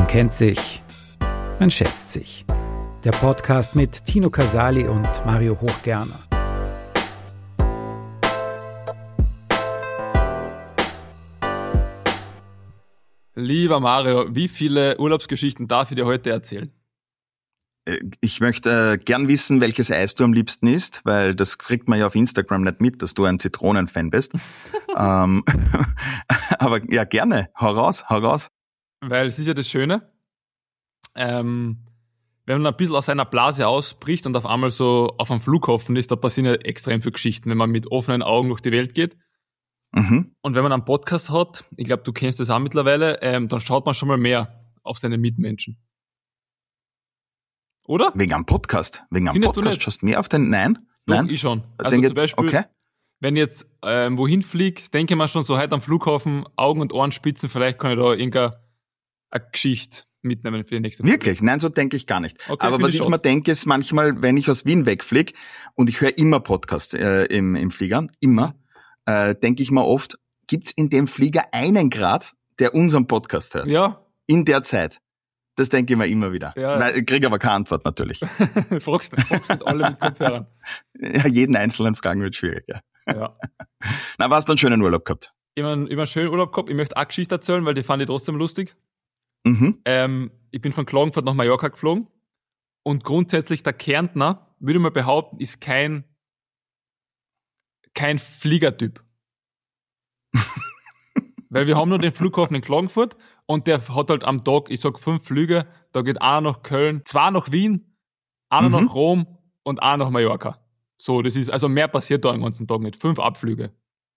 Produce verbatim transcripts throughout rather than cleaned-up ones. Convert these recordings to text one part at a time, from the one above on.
kennt sich, man schätzt sich. Der Podcast mit Tino Casali und Mario Hochgerner. Lieber Mario, wie viele Urlaubsgeschichten darf ich dir heute erzählen? Ich möchte äh, gern wissen, welches Eis du am liebsten isst, weil das kriegt man ja auf Instagram nicht mit, dass du ein Zitronenfan bist. ähm, aber ja, gerne. Hau raus, hau raus. Weil es ist ja das Schöne, ähm, wenn man ein bisschen aus seiner Blase ausbricht und auf einmal so auf einem Flughafen ist, da passieren ja extrem viele Geschichten, wenn man mit offenen Augen durch die Welt geht. Mhm. Und wenn man einen Podcast hat, ich glaube, du kennst das auch mittlerweile, ähm, dann schaut man schon mal mehr auf seine Mitmenschen. Oder? Wegen einem Podcast? Wegen einem Findest Podcast schaust du mehr auf den... Nein? Doch, Nein? ich schon. Also Denke, zum Beispiel, okay. wenn ich jetzt ähm, wohin fliege, denke ich mir schon so heute am Flughafen, Augen und Ohren spitzen, vielleicht kann ich da irgendeine eine Geschichte mitnehmen für die nächste Folge. Wirklich? Nein, so denke ich gar nicht. Okay, aber was ich schon. mir denke, ist manchmal, wenn ich aus Wien wegfliege und ich höre immer Podcasts äh, im, im Flieger, immer, äh, denke ich mir oft, gibt's in dem Flieger einen Grad, der unseren Podcast hört? Ja. In der Zeit. Das denke ich mir immer wieder. Ja. Nein, ich kriege aber keine Antwort natürlich. fragst, fragst nicht alle mit Kopfhörern. Ja, jeden einzelnen Fragen wird schwierig, ja. Ja. Na, hast du einen schönen Urlaub gehabt? Ich habe einen schönen Urlaub gehabt. Ich möchte auch Geschichte erzählen, weil die fand ich trotzdem lustig. Mhm. Ähm, ich bin von Klagenfurt nach Mallorca geflogen und grundsätzlich der Kärntner, würde ich mal behaupten, ist kein kein Fliegertyp. Weil wir haben nur den Flughafen in Klagenfurt und der hat halt am Tag, ich sag fünf Flüge, da geht einer nach Köln, zwei nach Wien, einer Mhm. nach Rom und einer nach Mallorca. So, das ist, also mehr passiert da den ganzen Tag nicht. Fünf Abflüge.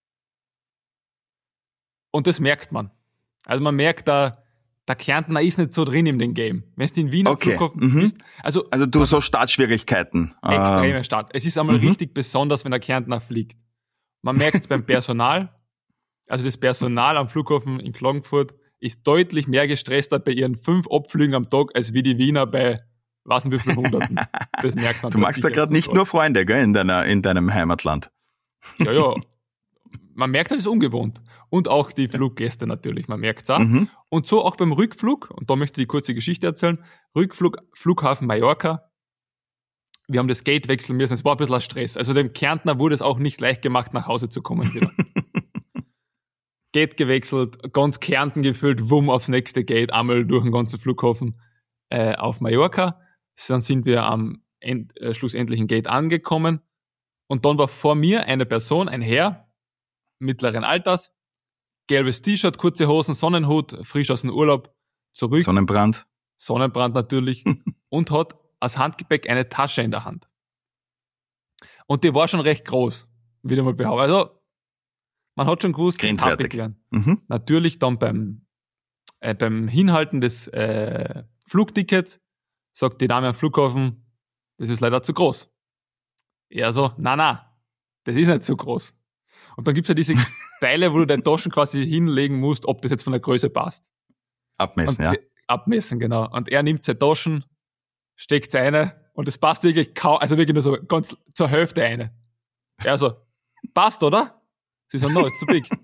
Und das merkt man. Also man merkt, da, der Kärntner ist nicht so drin in dem Game. Wenn du in Wien am Okay. Flughafen Mhm. bist, also Also du so Startschwierigkeiten. extreme Ähm, Stadt. Es ist einmal mhm. richtig besonders, wenn der Kärntner fliegt. Man merkt es beim Personal. Also das Personal am Flughafen in Klagenfurt ist deutlich mehr gestresster bei ihren fünf Abflügen am Tag, als wie die Wiener bei, weiß nicht wie viel Hunderten. Das merkt man. du magst da gerade nicht nur Freunde, gell, in deiner, in deinem Heimatland. Ja, ja. Man merkt, das ist ungewohnt. Und auch die Fluggäste natürlich, man merkt es auch. Mhm. Und so auch beim Rückflug, und da möchte ich die kurze Geschichte erzählen, Rückflug, Flughafen Mallorca. Wir haben das Gate wechseln müssen, es war ein bisschen ein Stress. Also dem Kärntner wurde es auch nicht leicht gemacht, nach Hause zu kommen wieder. Gate gewechselt, ganz Kärnten gefüllt, wumm aufs nächste Gate, einmal durch den ganzen Flughafen äh, auf Mallorca. Dann sind wir am end, äh, schlussendlichen Gate angekommen. Und dann war vor mir eine Person, ein Herr, mittleren Alters, gelbes T-Shirt, kurze Hosen, Sonnenhut, frisch aus dem Urlaub, zurück, Sonnenbrand. Sonnenbrand natürlich, und hat als Handgepäck eine Tasche in der Hand. Und die war schon recht groß, wieder mal behaupten. Also, man hat schon gewusst, Grenzwertig. klären. Mhm. Natürlich dann beim, äh, beim Hinhalten des äh, Flugtickets sagt die Dame am Flughafen, das ist leider zu groß. Er so, na na, das ist nicht zu groß. Und dann gibt's ja diese Teile, wo du deine Taschen quasi hinlegen musst, ob das jetzt von der Größe passt. Abmessen, Und ja. die- Abmessen, genau. Und er nimmt seine Taschen, steckt sie eine und es passt wirklich kaum, also wirklich nur so ganz zur Hälfte eine. Er so, passt, oder? Sie so, no, it's too big.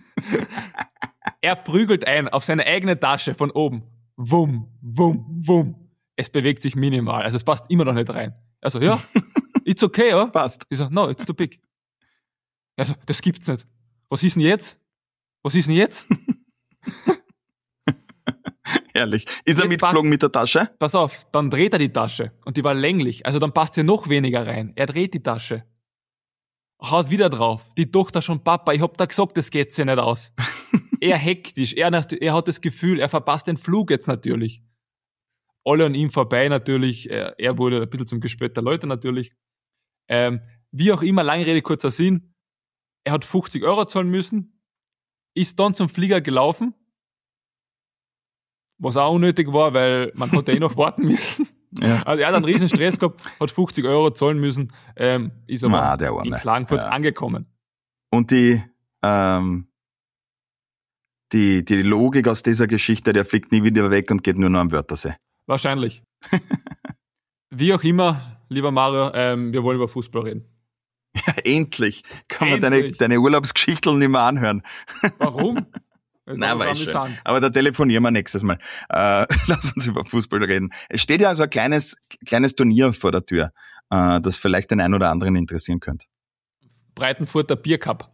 Er prügelt ein auf seine eigene Tasche von oben. Wumm, wumm, wumm. Es bewegt sich minimal, also es passt immer noch nicht rein. Er so, ja, it's okay, oder? Passt. Sie so, no, it's too big. Er so, das gibt's nicht. Was ist denn jetzt? Was ist denn jetzt? Ehrlich. Ist er Jetzt mitgeflogen mit der Tasche? Pass auf, dann dreht er die Tasche und die war länglich, also dann passt hier noch weniger rein. Er dreht die Tasche, haut wieder drauf. Die Tochter schon, Papa, ich hab da gesagt, das geht sich nicht aus. Er hektisch, er, nach- er hat das Gefühl, er verpasst den Flug jetzt natürlich. Alle an ihm vorbei natürlich, er, er wurde ein bisschen zum Gespött der Leute natürlich. Ähm, wie auch immer, lange Rede, kurzer Sinn, er hat fünfzig Euro zahlen müssen, ist dann zum Flieger gelaufen, was auch unnötig war, weil man hat ja eh noch warten müssen. Ja. Also er hat einen riesen Stress gehabt, hat fünfzig Euro zahlen müssen, ähm, ist aber Ma, der Arme. in Klagenfurt Ja. angekommen. Und die, ähm, die, die Logik aus dieser Geschichte, der fliegt nie wieder weg und geht nur noch am Wörthersee. Wahrscheinlich. Wie auch immer, lieber Mario, ähm, wir wollen über Fußball reden. Ja, endlich kann man deine, Endlich. deine Urlaubsgeschichten nicht mehr anhören. Warum? Nein, weiß schon. Aber da telefonieren wir nächstes Mal. Äh, lass uns über Fußball reden. Es steht ja also ein kleines, kleines Turnier vor der Tür, äh, das vielleicht den einen oder anderen interessieren könnte. Breitenfurter Biercup.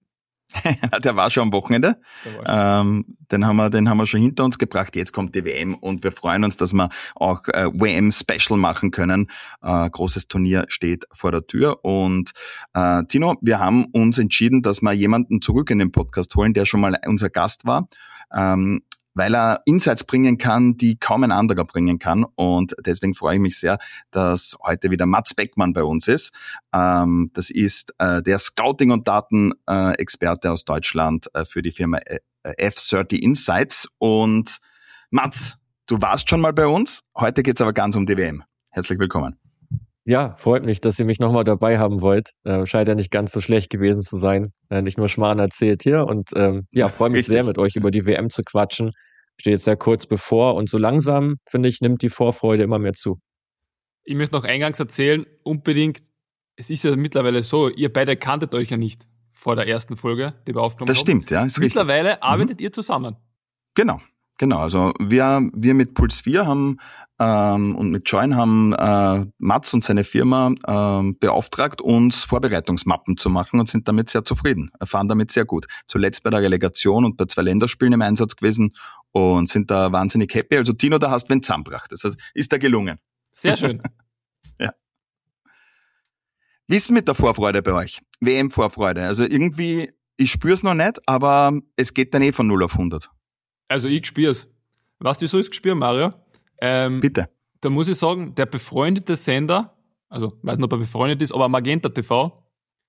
Der war schon am Wochenende. Ähm, den haben wir, den haben wir schon hinter uns gebracht. Jetzt kommt die W M und wir freuen uns, dass wir auch äh, W M-Special machen können. Äh, großes Turnier steht vor der Tür und äh, Tino, wir haben uns entschieden, dass wir jemanden zurück in den Podcast holen, der schon mal unser Gast war. Ähm, weil er Insights bringen kann, die kaum ein anderer bringen kann. Und deswegen freue ich mich sehr, dass heute wieder Mats Beckmann bei uns ist. Ähm, das ist äh, der Scouting- und Datenexperte äh, aus Deutschland äh, für die Firma äh, F dreißig Insights. Und Mats, du warst schon mal bei uns. Heute geht's aber ganz um die W M. Herzlich willkommen. Ja, freut mich, dass ihr mich nochmal dabei haben wollt. Äh, scheint ja nicht ganz so schlecht gewesen zu sein. Äh, nicht nur Schmarrn erzählt hier. Und ähm, ja, freue mich Richtig. sehr, mit euch über die W M zu quatschen. Steht jetzt ja kurz bevor und so langsam, finde ich, nimmt die Vorfreude immer mehr zu. Ich möchte noch eingangs erzählen, unbedingt, es ist ja mittlerweile so, ihr beide kanntet euch ja nicht vor der ersten Folge, die wir aufgenommen haben. Das stimmt, ja, ist richtig. Mittlerweile arbeitet mhm. ihr zusammen. Genau. Genau, also wir wir mit Puls vier haben ähm, und mit Join haben äh, Mats und seine Firma ähm, beauftragt, uns Vorbereitungsmappen zu machen und sind damit sehr zufrieden, erfahren damit sehr gut. Zuletzt bei der Relegation und bei zwei Länderspielen im Einsatz gewesen und sind da wahnsinnig happy. Also Tino, da hast du den zusammengebracht. Das heißt, ist da gelungen. Sehr schön. Ja. Wie ist es mit der Vorfreude bei euch? W M-Vorfreude. Also irgendwie, ich spüre es noch nicht, aber es geht dann eh von null auf hundert. Also ich spür's. Weißt du, wieso ich es gespürt, Mario? Ähm, Bitte. Da muss ich sagen, der befreundete Sender, also weiß nicht, ob er befreundet ist, aber Magenta T V,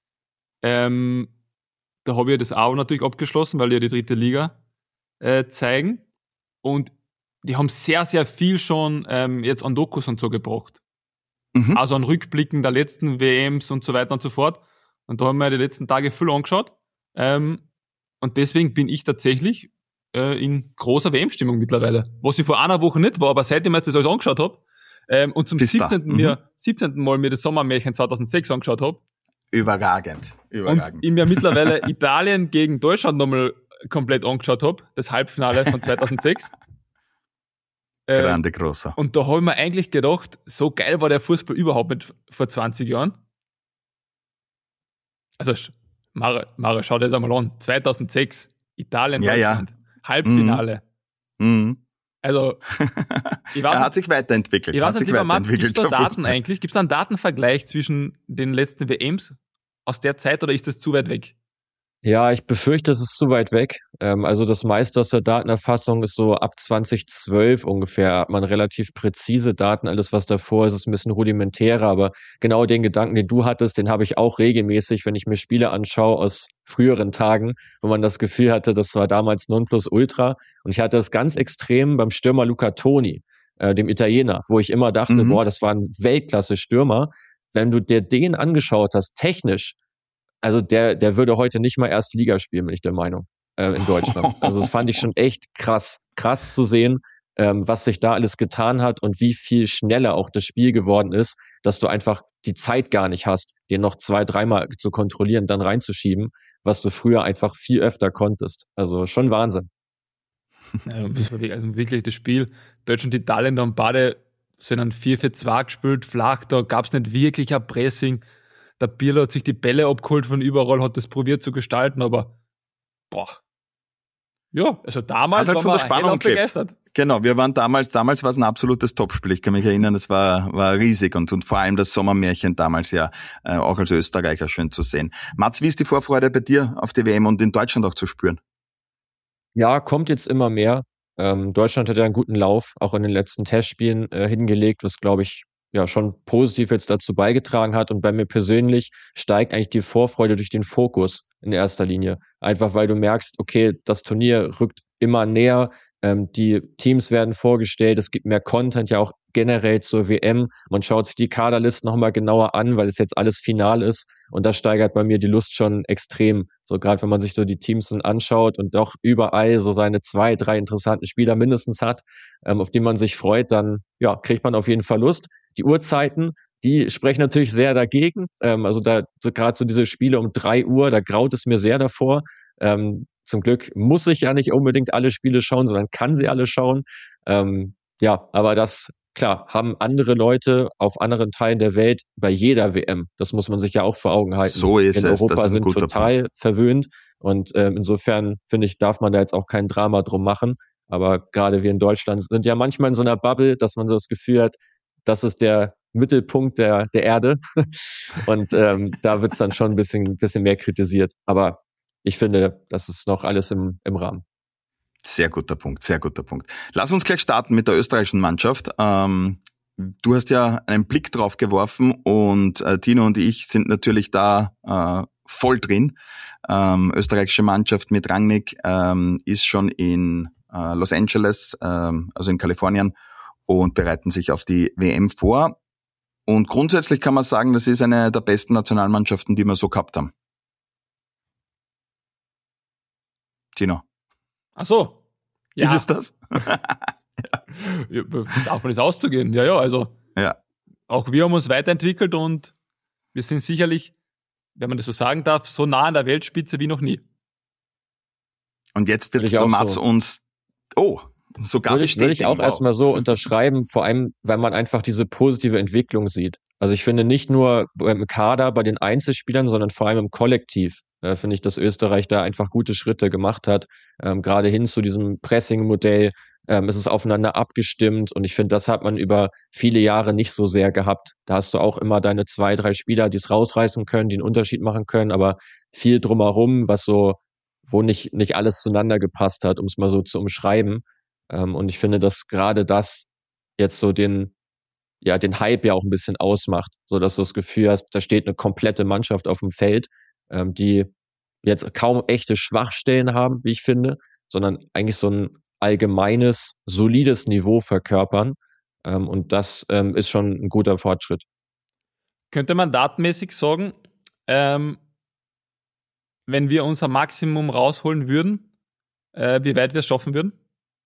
ähm, da habe ich das auch natürlich abgeschlossen, weil die ja die dritte Liga äh, zeigen. Und die haben sehr, sehr viel schon ähm, jetzt an Dokus und so gebracht. Mhm. Also an Rückblicken der letzten W Ms und so weiter und so fort. Und da haben wir die letzten Tage viel angeschaut. Ähm, und deswegen bin ich tatsächlich in großer W M-Stimmung mittlerweile. Was ich vor einer Woche nicht war, aber seitdem ich das alles angeschaut habe ähm, und zum siebzehnten Mhm. Mir, siebzehnten Mal mir das Sommermärchen zweitausendsechs angeschaut habe. Überragend. Überragend. Und ich mir mittlerweile Italien gegen Deutschland nochmal komplett angeschaut habe, das Halbfinale von zweitausendsechs. äh, Grande Grossa. Und da habe ich mir eigentlich gedacht, so geil war der Fußball überhaupt nicht vor zwanzig Jahren. Also, Mare, Mare, schau dir das einmal an. zweitausendsechs, Italien, ja, Deutschland. Ja. Halbfinale. Mhm. Also, ich weiß er hat sich weiterentwickelt. Ich weiß hat nicht, sich lieber Mats, gibt es da Daten Fußball. eigentlich? Gibt es da einen Datenvergleich zwischen den letzten W Ms aus der Zeit oder ist das zu weit weg? Ja, ich befürchte, es ist zu weit weg. Ähm, also das meiste aus der Datenerfassung ist so ab zweitausendzwölf ungefähr. Hat man relativ präzise Daten. Alles, was davor ist, ist ein bisschen rudimentärer. Aber genau den Gedanken, den du hattest, den habe ich auch regelmäßig, wenn ich mir Spiele anschaue aus früheren Tagen, wo man das Gefühl hatte, das war damals Nonplusultra. Und ich hatte das ganz extrem beim Stürmer Luca Toni, äh, dem Italiener, wo ich immer dachte, mhm. boah, das war ein Weltklasse-Stürmer. Wenn du dir den angeschaut hast, technisch, also der, der würde heute nicht mal erste Liga spielen, bin ich der Meinung, äh, in Deutschland. Also das fand ich schon echt krass, krass zu sehen, ähm, was sich da alles getan hat und wie viel schneller auch das Spiel geworden ist, dass du einfach die Zeit gar nicht hast, den noch zwei, dreimal zu kontrollieren, dann reinzuschieben, was du früher einfach viel öfter konntest. Also schon Wahnsinn. Ja, das war also wirklich das Spiel. Deutschland und Italien, da haben beide so einen vier vier zwei gespielt, flach, da gab es nicht wirklich ein Pressing. Der Pirlo hat sich die Bälle abgeholt von überall, hat das probiert zu gestalten, aber boah. Ja, also damals halt waren wir Spannung begeistert. Genau, wir waren damals, damals war es ein absolutes Topspiel. Ich kann mich erinnern, es war, war riesig und, und vor allem das Sommermärchen damals ja äh, auch als Österreicher schön zu sehen. Mats, wie ist die Vorfreude bei dir auf die W M und in Deutschland auch zu spüren? Ja, kommt jetzt immer mehr. Ähm, Deutschland hat ja einen guten Lauf, auch in den letzten Testspielen äh, hingelegt, was glaube ich ja schon positiv jetzt dazu beigetragen hat. Und bei mir persönlich steigt eigentlich die Vorfreude durch den Fokus in erster Linie. Einfach weil du merkst, okay, das Turnier rückt immer näher, ähm, die Teams werden vorgestellt, es gibt mehr Content ja auch generell zur W M. Man schaut sich die Kaderlisten nochmal genauer an, weil es jetzt alles final ist. Und das steigert bei mir die Lust schon extrem. So gerade wenn man sich so die Teams dann anschaut und doch überall so seine zwei, drei interessanten Spieler mindestens hat, ähm, auf die man sich freut, dann ja kriegt man auf jeden Fall Lust. Die Uhrzeiten, die sprechen natürlich sehr dagegen. Ähm, also da so gerade so diese Spiele um drei Uhr, da graut es mir sehr davor. Ähm, zum Glück muss ich ja nicht unbedingt alle Spiele schauen, sondern kann sie alle schauen. Ähm, ja, aber das, klar, haben andere Leute auf anderen Teilen der Welt bei jeder W M. Das muss man sich ja auch vor Augen halten. So ist In es. Europa Das ist ein sind guter total Punkt. verwöhnt und ähm, insofern, finde ich, darf man da jetzt auch kein Drama drum machen. Aber gerade wir in Deutschland sind ja manchmal in so einer Bubble, dass man so das Gefühl hat, das ist der Mittelpunkt der, der Erde. Und ähm, da wird's dann schon ein bisschen, bisschen mehr kritisiert. Aber ich finde, das ist noch alles im, im Rahmen. Sehr guter Punkt, sehr guter Punkt. Lass uns gleich starten mit der österreichischen Mannschaft. Ähm, du hast ja einen Blick drauf geworfen und äh, Tino und ich sind natürlich da äh, voll drin. Ähm, österreichische Mannschaft mit Rangnick ähm, ist schon in äh, Los Angeles, ähm, also in Kalifornien, und bereiten sich auf die W M vor. Und grundsätzlich kann man sagen, das ist eine der besten Nationalmannschaften, die wir so gehabt haben. Tino. Ach so. Ja. Ist es das? Ja, davon ist auszugehen. Ja, ja, also Ja. auch wir haben uns weiterentwickelt und wir sind sicherlich, wenn man das so sagen darf, so nah an der Weltspitze wie noch nie. Und jetzt Würde wird ich auch Mats so. uns, oh, sogar Würde ich, würde ich bestätigen. auch Wow. erstmal so unterschreiben, vor allem, weil man einfach diese positive Entwicklung sieht. Also ich finde nicht nur im Kader bei den Einzelspielern, sondern vor allem im Kollektiv, äh, finde ich, dass Österreich da einfach gute Schritte gemacht hat. Ähm, gerade hin zu diesem Pressing-Modell, ähm, ist es aufeinander abgestimmt und ich finde, das hat man über viele Jahre nicht so sehr gehabt. Da hast du auch immer deine zwei, drei Spieler, die es rausreißen können, die einen Unterschied machen können, aber viel drumherum, was so, wo nicht, nicht alles zueinander gepasst hat, um es mal so zu umschreiben. Ähm, und ich finde, dass gerade das jetzt so den, ja, den Hype ja auch ein bisschen ausmacht, so dass du das Gefühl hast, da steht eine komplette Mannschaft auf dem Feld, ähm, die jetzt kaum echte Schwachstellen haben, wie ich finde, sondern eigentlich so ein allgemeines, solides Niveau verkörpern. Ähm, und das ähm, ist schon ein guter Fortschritt. Könnte man datenmäßig sagen, ähm, wenn wir unser Maximum rausholen würden, äh, wie weit wir es schaffen würden?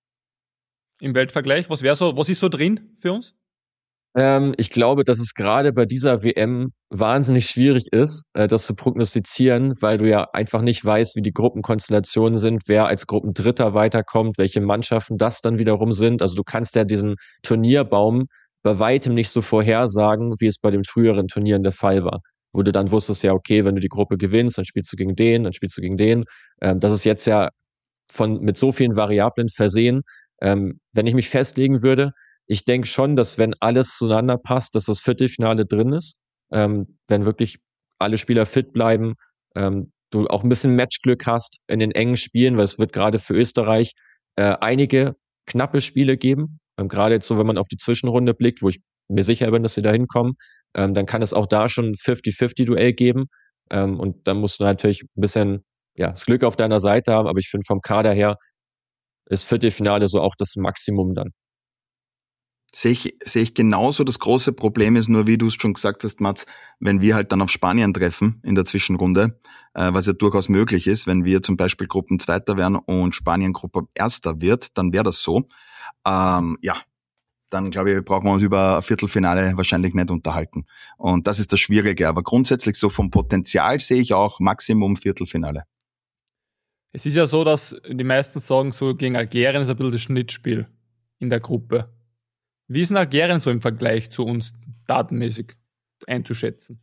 Im Weltvergleich? Was wäre so, was ist so drin für uns? Ähm, ich glaube, dass es gerade bei dieser W M wahnsinnig schwierig ist, äh, das zu prognostizieren, weil du ja einfach nicht weißt, wie die Gruppenkonstellationen sind, wer als Gruppendritter weiterkommt, welche Mannschaften das dann wiederum sind. Also du kannst ja diesen Turnierbaum bei weitem nicht so vorhersagen, wie es bei den früheren Turnieren der Fall war. Wo du dann wusstest, ja, okay, wenn du die Gruppe gewinnst, dann spielst du gegen den, dann spielst du gegen den. Ähm, das ist jetzt ja von, mit so vielen Variablen versehen. Ähm, wenn ich mich festlegen würde, ich denke schon, dass wenn alles zueinander passt, dass das Viertelfinale drin ist. Ähm, wenn wirklich alle Spieler fit bleiben, ähm, du auch ein bisschen Matchglück hast in den engen Spielen, weil es wird gerade für Österreich äh, einige knappe Spiele geben. Ähm, gerade jetzt so, wenn man auf die Zwischenrunde blickt, wo ich mir sicher bin, dass sie da hinkommen, ähm, dann kann es auch da schon ein fünfzig fünfzig Duell geben. Ähm, und dann musst du natürlich ein bisschen ja, das Glück auf deiner Seite haben, aber ich finde vom Kader her ist Viertelfinale so auch das Maximum dann. Sehe ich, sehe ich genauso. Das große Problem ist nur, wie du es schon gesagt hast, Mats, wenn wir halt dann auf Spanien treffen in der Zwischenrunde, äh, was ja durchaus möglich ist, wenn wir zum Beispiel Gruppenzweiter werden und Spanien Gruppe Erster wird, dann wäre das so. Ähm, ja, dann glaube ich, brauchen wir uns über ein Viertelfinale wahrscheinlich nicht unterhalten. Und das ist das Schwierige. Aber grundsätzlich so vom Potenzial sehe ich auch Maximum Viertelfinale. Es ist ja so, dass die meisten sagen, so gegen Algerien ist ein bisschen das Schnittspiel in der Gruppe. Wie ist denn Algerien so im Vergleich zu uns datenmäßig einzuschätzen?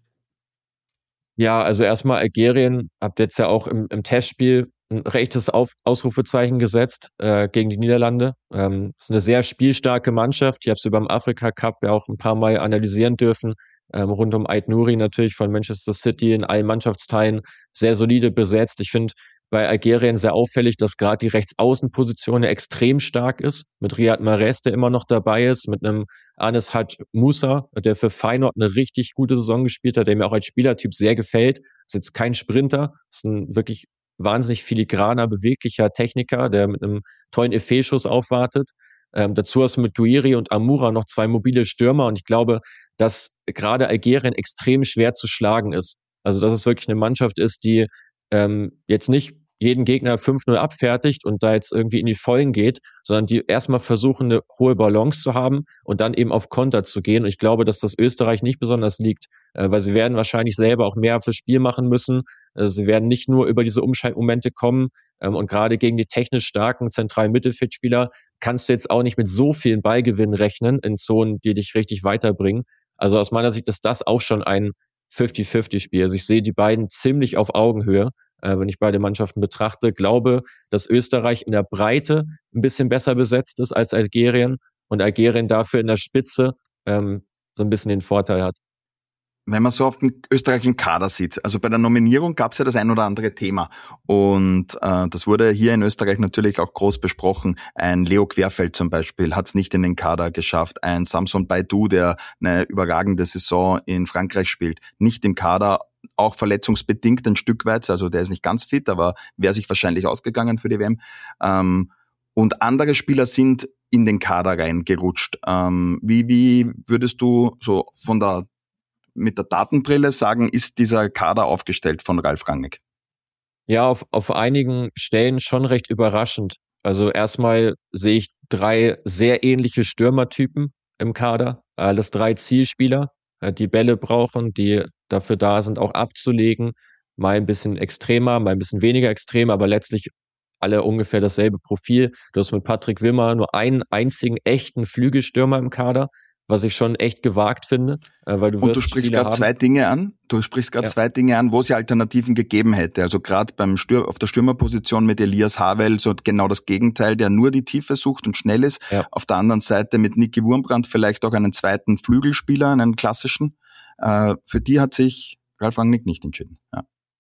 Ja, also erstmal Algerien, habt jetzt ja auch im, im Testspiel ein rechtes Auf, Ausrufezeichen gesetzt äh, gegen die Niederlande. Ähm, ist eine sehr spielstarke Mannschaft. Ich habe sie beim Afrika Cup ja auch ein paar Mal analysieren dürfen. Ähm, rund um Ait Nouri natürlich von Manchester City in allen Mannschaftsteilen sehr solide besetzt. Ich finde bei Algerien sehr auffällig, dass gerade die Rechtsaußenposition extrem stark ist. Mit Riyad Mahrez, der immer noch dabei ist, mit einem Anis Hadj Moussa, der für Feyenoord eine richtig gute Saison gespielt hat, der mir auch als Spielertyp sehr gefällt. Ist jetzt kein Sprinter, ist ein wirklich wahnsinnig filigraner, beweglicher Techniker, der mit einem tollen Effet-Schuss aufwartet. Ähm, dazu hast du mit Guiri und Amoura noch zwei mobile Stürmer und ich glaube, dass gerade Algerien extrem schwer zu schlagen ist. Also dass es wirklich eine Mannschaft ist, die ähm, jetzt nicht jeden Gegner fünf null abfertigt und da jetzt irgendwie in die Vollen geht, sondern die erstmal versuchen, eine hohe Balance zu haben und dann eben auf Konter zu gehen. Und ich glaube, dass das Österreich nicht besonders liegt, äh, weil sie werden wahrscheinlich selber auch mehr fürs Spiel machen müssen. Also sie werden nicht nur über diese Umschaltmomente kommen, Ähm, und gerade gegen die technisch starken zentralen Mittelfeldspieler kannst du jetzt auch nicht mit so vielen Ballgewinnen rechnen in Zonen, die dich richtig weiterbringen. Also aus meiner Sicht ist das auch schon ein fünfzig fünfzig Spiel. Also ich sehe die beiden ziemlich auf Augenhöhe, äh, wenn ich beide Mannschaften betrachte. Glaube, dass Österreich in der Breite ein bisschen besser besetzt ist als Algerien und Algerien dafür in der Spitze ähm, so ein bisschen den Vorteil hat. Wenn man so auf den österreichischen Kader sieht, also bei der Nominierung gab es ja das ein oder andere Thema und äh, das wurde hier in Österreich natürlich auch groß besprochen. Ein Leo Querfeld zum Beispiel hat es nicht in den Kader geschafft. Ein Samson Baidoo, der eine überragende Saison in Frankreich spielt, nicht im Kader, auch verletzungsbedingt ein Stück weit, also der ist nicht ganz fit, aber wäre sich wahrscheinlich ausgegangen für die W M. Ähm, und andere Spieler sind in den Kader reingerutscht. Ähm, wie, wie würdest du so von der mit der Datenbrille sagen, ist dieser Kader aufgestellt von Ralf Rangnick? Ja, auf, auf einigen Stellen schon recht überraschend. Also erstmal sehe ich drei sehr ähnliche Stürmertypen im Kader. Alles drei Zielspieler, die Bälle brauchen, die dafür da sind, auch abzulegen. Mal ein bisschen extremer, mal ein bisschen weniger extrem, aber letztlich alle ungefähr dasselbe Profil. Du hast mit Patrick Wimmer nur einen einzigen echten Flügelstürmer im Kader, was ich schon echt gewagt finde, weil du wirst Und du sprichst gerade zwei Dinge an. Du sprichst gerade ja. zwei Dinge an, wo es ja Alternativen gegeben hätte. Also gerade beim Stür- auf der Stürmerposition mit Elias Havel so genau das Gegenteil, der nur die Tiefe sucht und schnell ist. Ja. Auf der anderen Seite mit Niki Wurmbrand vielleicht auch einen zweiten Flügelspieler, einen klassischen. Äh, für die hat sich Ralf Rangnick nicht entschieden. Ja,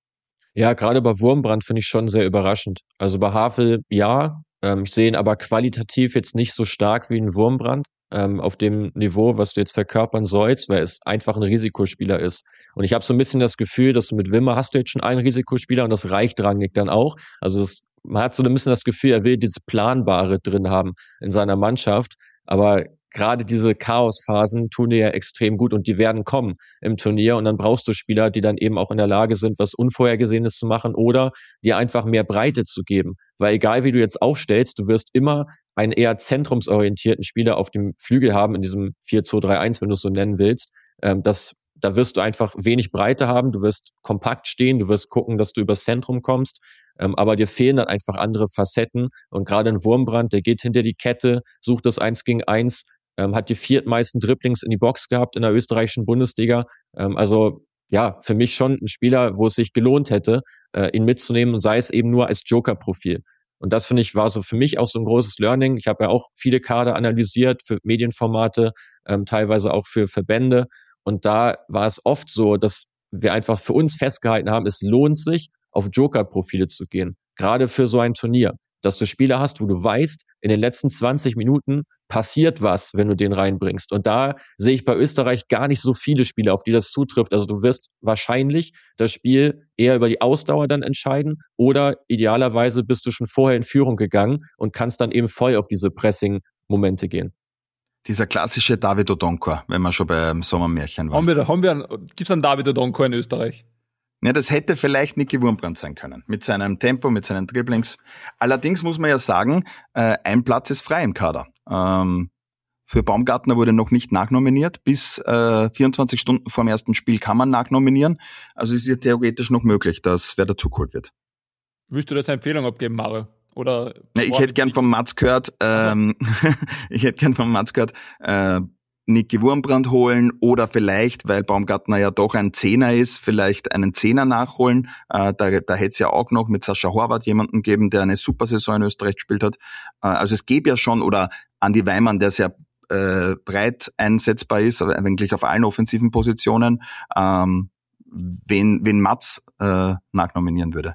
ja, gerade bei Wurmbrand finde ich schon sehr überraschend. Also bei Havel ja, ähm, ich sehe ihn aber qualitativ jetzt nicht so stark wie ein Wurmbrand. Ähm, auf dem Niveau, was du jetzt verkörpern sollst, weil es einfach ein Risikospieler ist. Und ich habe so ein bisschen das Gefühl, dass du mit Wimmer hast du jetzt schon einen Risikospieler und das reicht Rangnick dann auch. Also das, man hat so ein bisschen das Gefühl, er will dieses Planbare drin haben in seiner Mannschaft. Aber gerade diese Chaosphasen tun dir ja extrem gut und die werden kommen im Turnier. Und dann brauchst du Spieler, die dann eben auch in der Lage sind, was Unvorhergesehenes zu machen oder dir einfach mehr Breite zu geben. Weil egal wie du jetzt aufstellst, du wirst immer einen eher zentrumsorientierten Spieler auf dem Flügel haben, in diesem vier zwei drei eins, wenn du es so nennen willst. Ähm, das, da wirst du einfach wenig Breite haben, du wirst kompakt stehen, du wirst gucken, dass du übers Zentrum kommst, ähm, aber dir fehlen dann einfach andere Facetten. Und gerade ein Wurmbrand, der geht hinter die Kette, sucht das Eins gegen Eins, ähm, hat die viertmeisten Dribblings in die Box gehabt in der österreichischen Bundesliga. Ähm, also ja, für mich schon ein Spieler, wo es sich gelohnt hätte, äh, ihn mitzunehmen und sei es eben nur als Joker-Profil. Und das, finde ich, war so für mich auch so ein großes Learning. Ich habe ja auch viele Kader analysiert für Medienformate, ähm, teilweise auch für Verbände. Und da war es oft so, dass wir einfach für uns festgehalten haben, es lohnt sich, auf Joker-Profile zu gehen. Gerade für so ein Turnier. Dass du Spieler hast, wo du weißt, in den letzten zwanzig Minuten passiert was, wenn du den reinbringst. Und da sehe ich bei Österreich gar nicht so viele Spieler, auf die das zutrifft. Also du wirst wahrscheinlich das Spiel eher über die Ausdauer dann entscheiden oder idealerweise bist du schon vorher in Führung gegangen und kannst dann eben voll auf diese Pressing-Momente gehen. Dieser klassische David Odonkor, wenn wir schon beim Sommermärchen waren. Haben wir, haben wir einen, gibt's einen David Odonkor in Österreich? Ja, das hätte vielleicht Niki Wurmbrand sein können. Mit seinem Tempo, mit seinen Dribblings. Allerdings muss man ja sagen, äh, ein Platz ist frei im Kader. Ähm, für Baumgartner wurde noch nicht nachnominiert. Bis äh, vierundzwanzig Stunden vor dem ersten Spiel kann man nachnominieren. Also ist ja theoretisch noch möglich, dass wer dazugeholt wird. Willst du das eine Empfehlung abgeben, Mario? Oder? Ja, ich hätte gern vom Mats gehört, ähm, ich hätte gern vom Mats gehört, äh, Niki Wurmbrand holen oder vielleicht, weil Baumgartner ja doch ein Zehner ist, vielleicht einen Zehner nachholen. Äh, da da hätte es ja auch noch mit Sascha Horvath jemanden geben, der eine super Saison in Österreich gespielt hat. Äh, also es gäbe ja schon, oder Andi Weimann, der sehr äh, breit einsetzbar ist, aber eigentlich auf allen offensiven Positionen, ähm, wen, wen Mats äh, nachnominieren würde.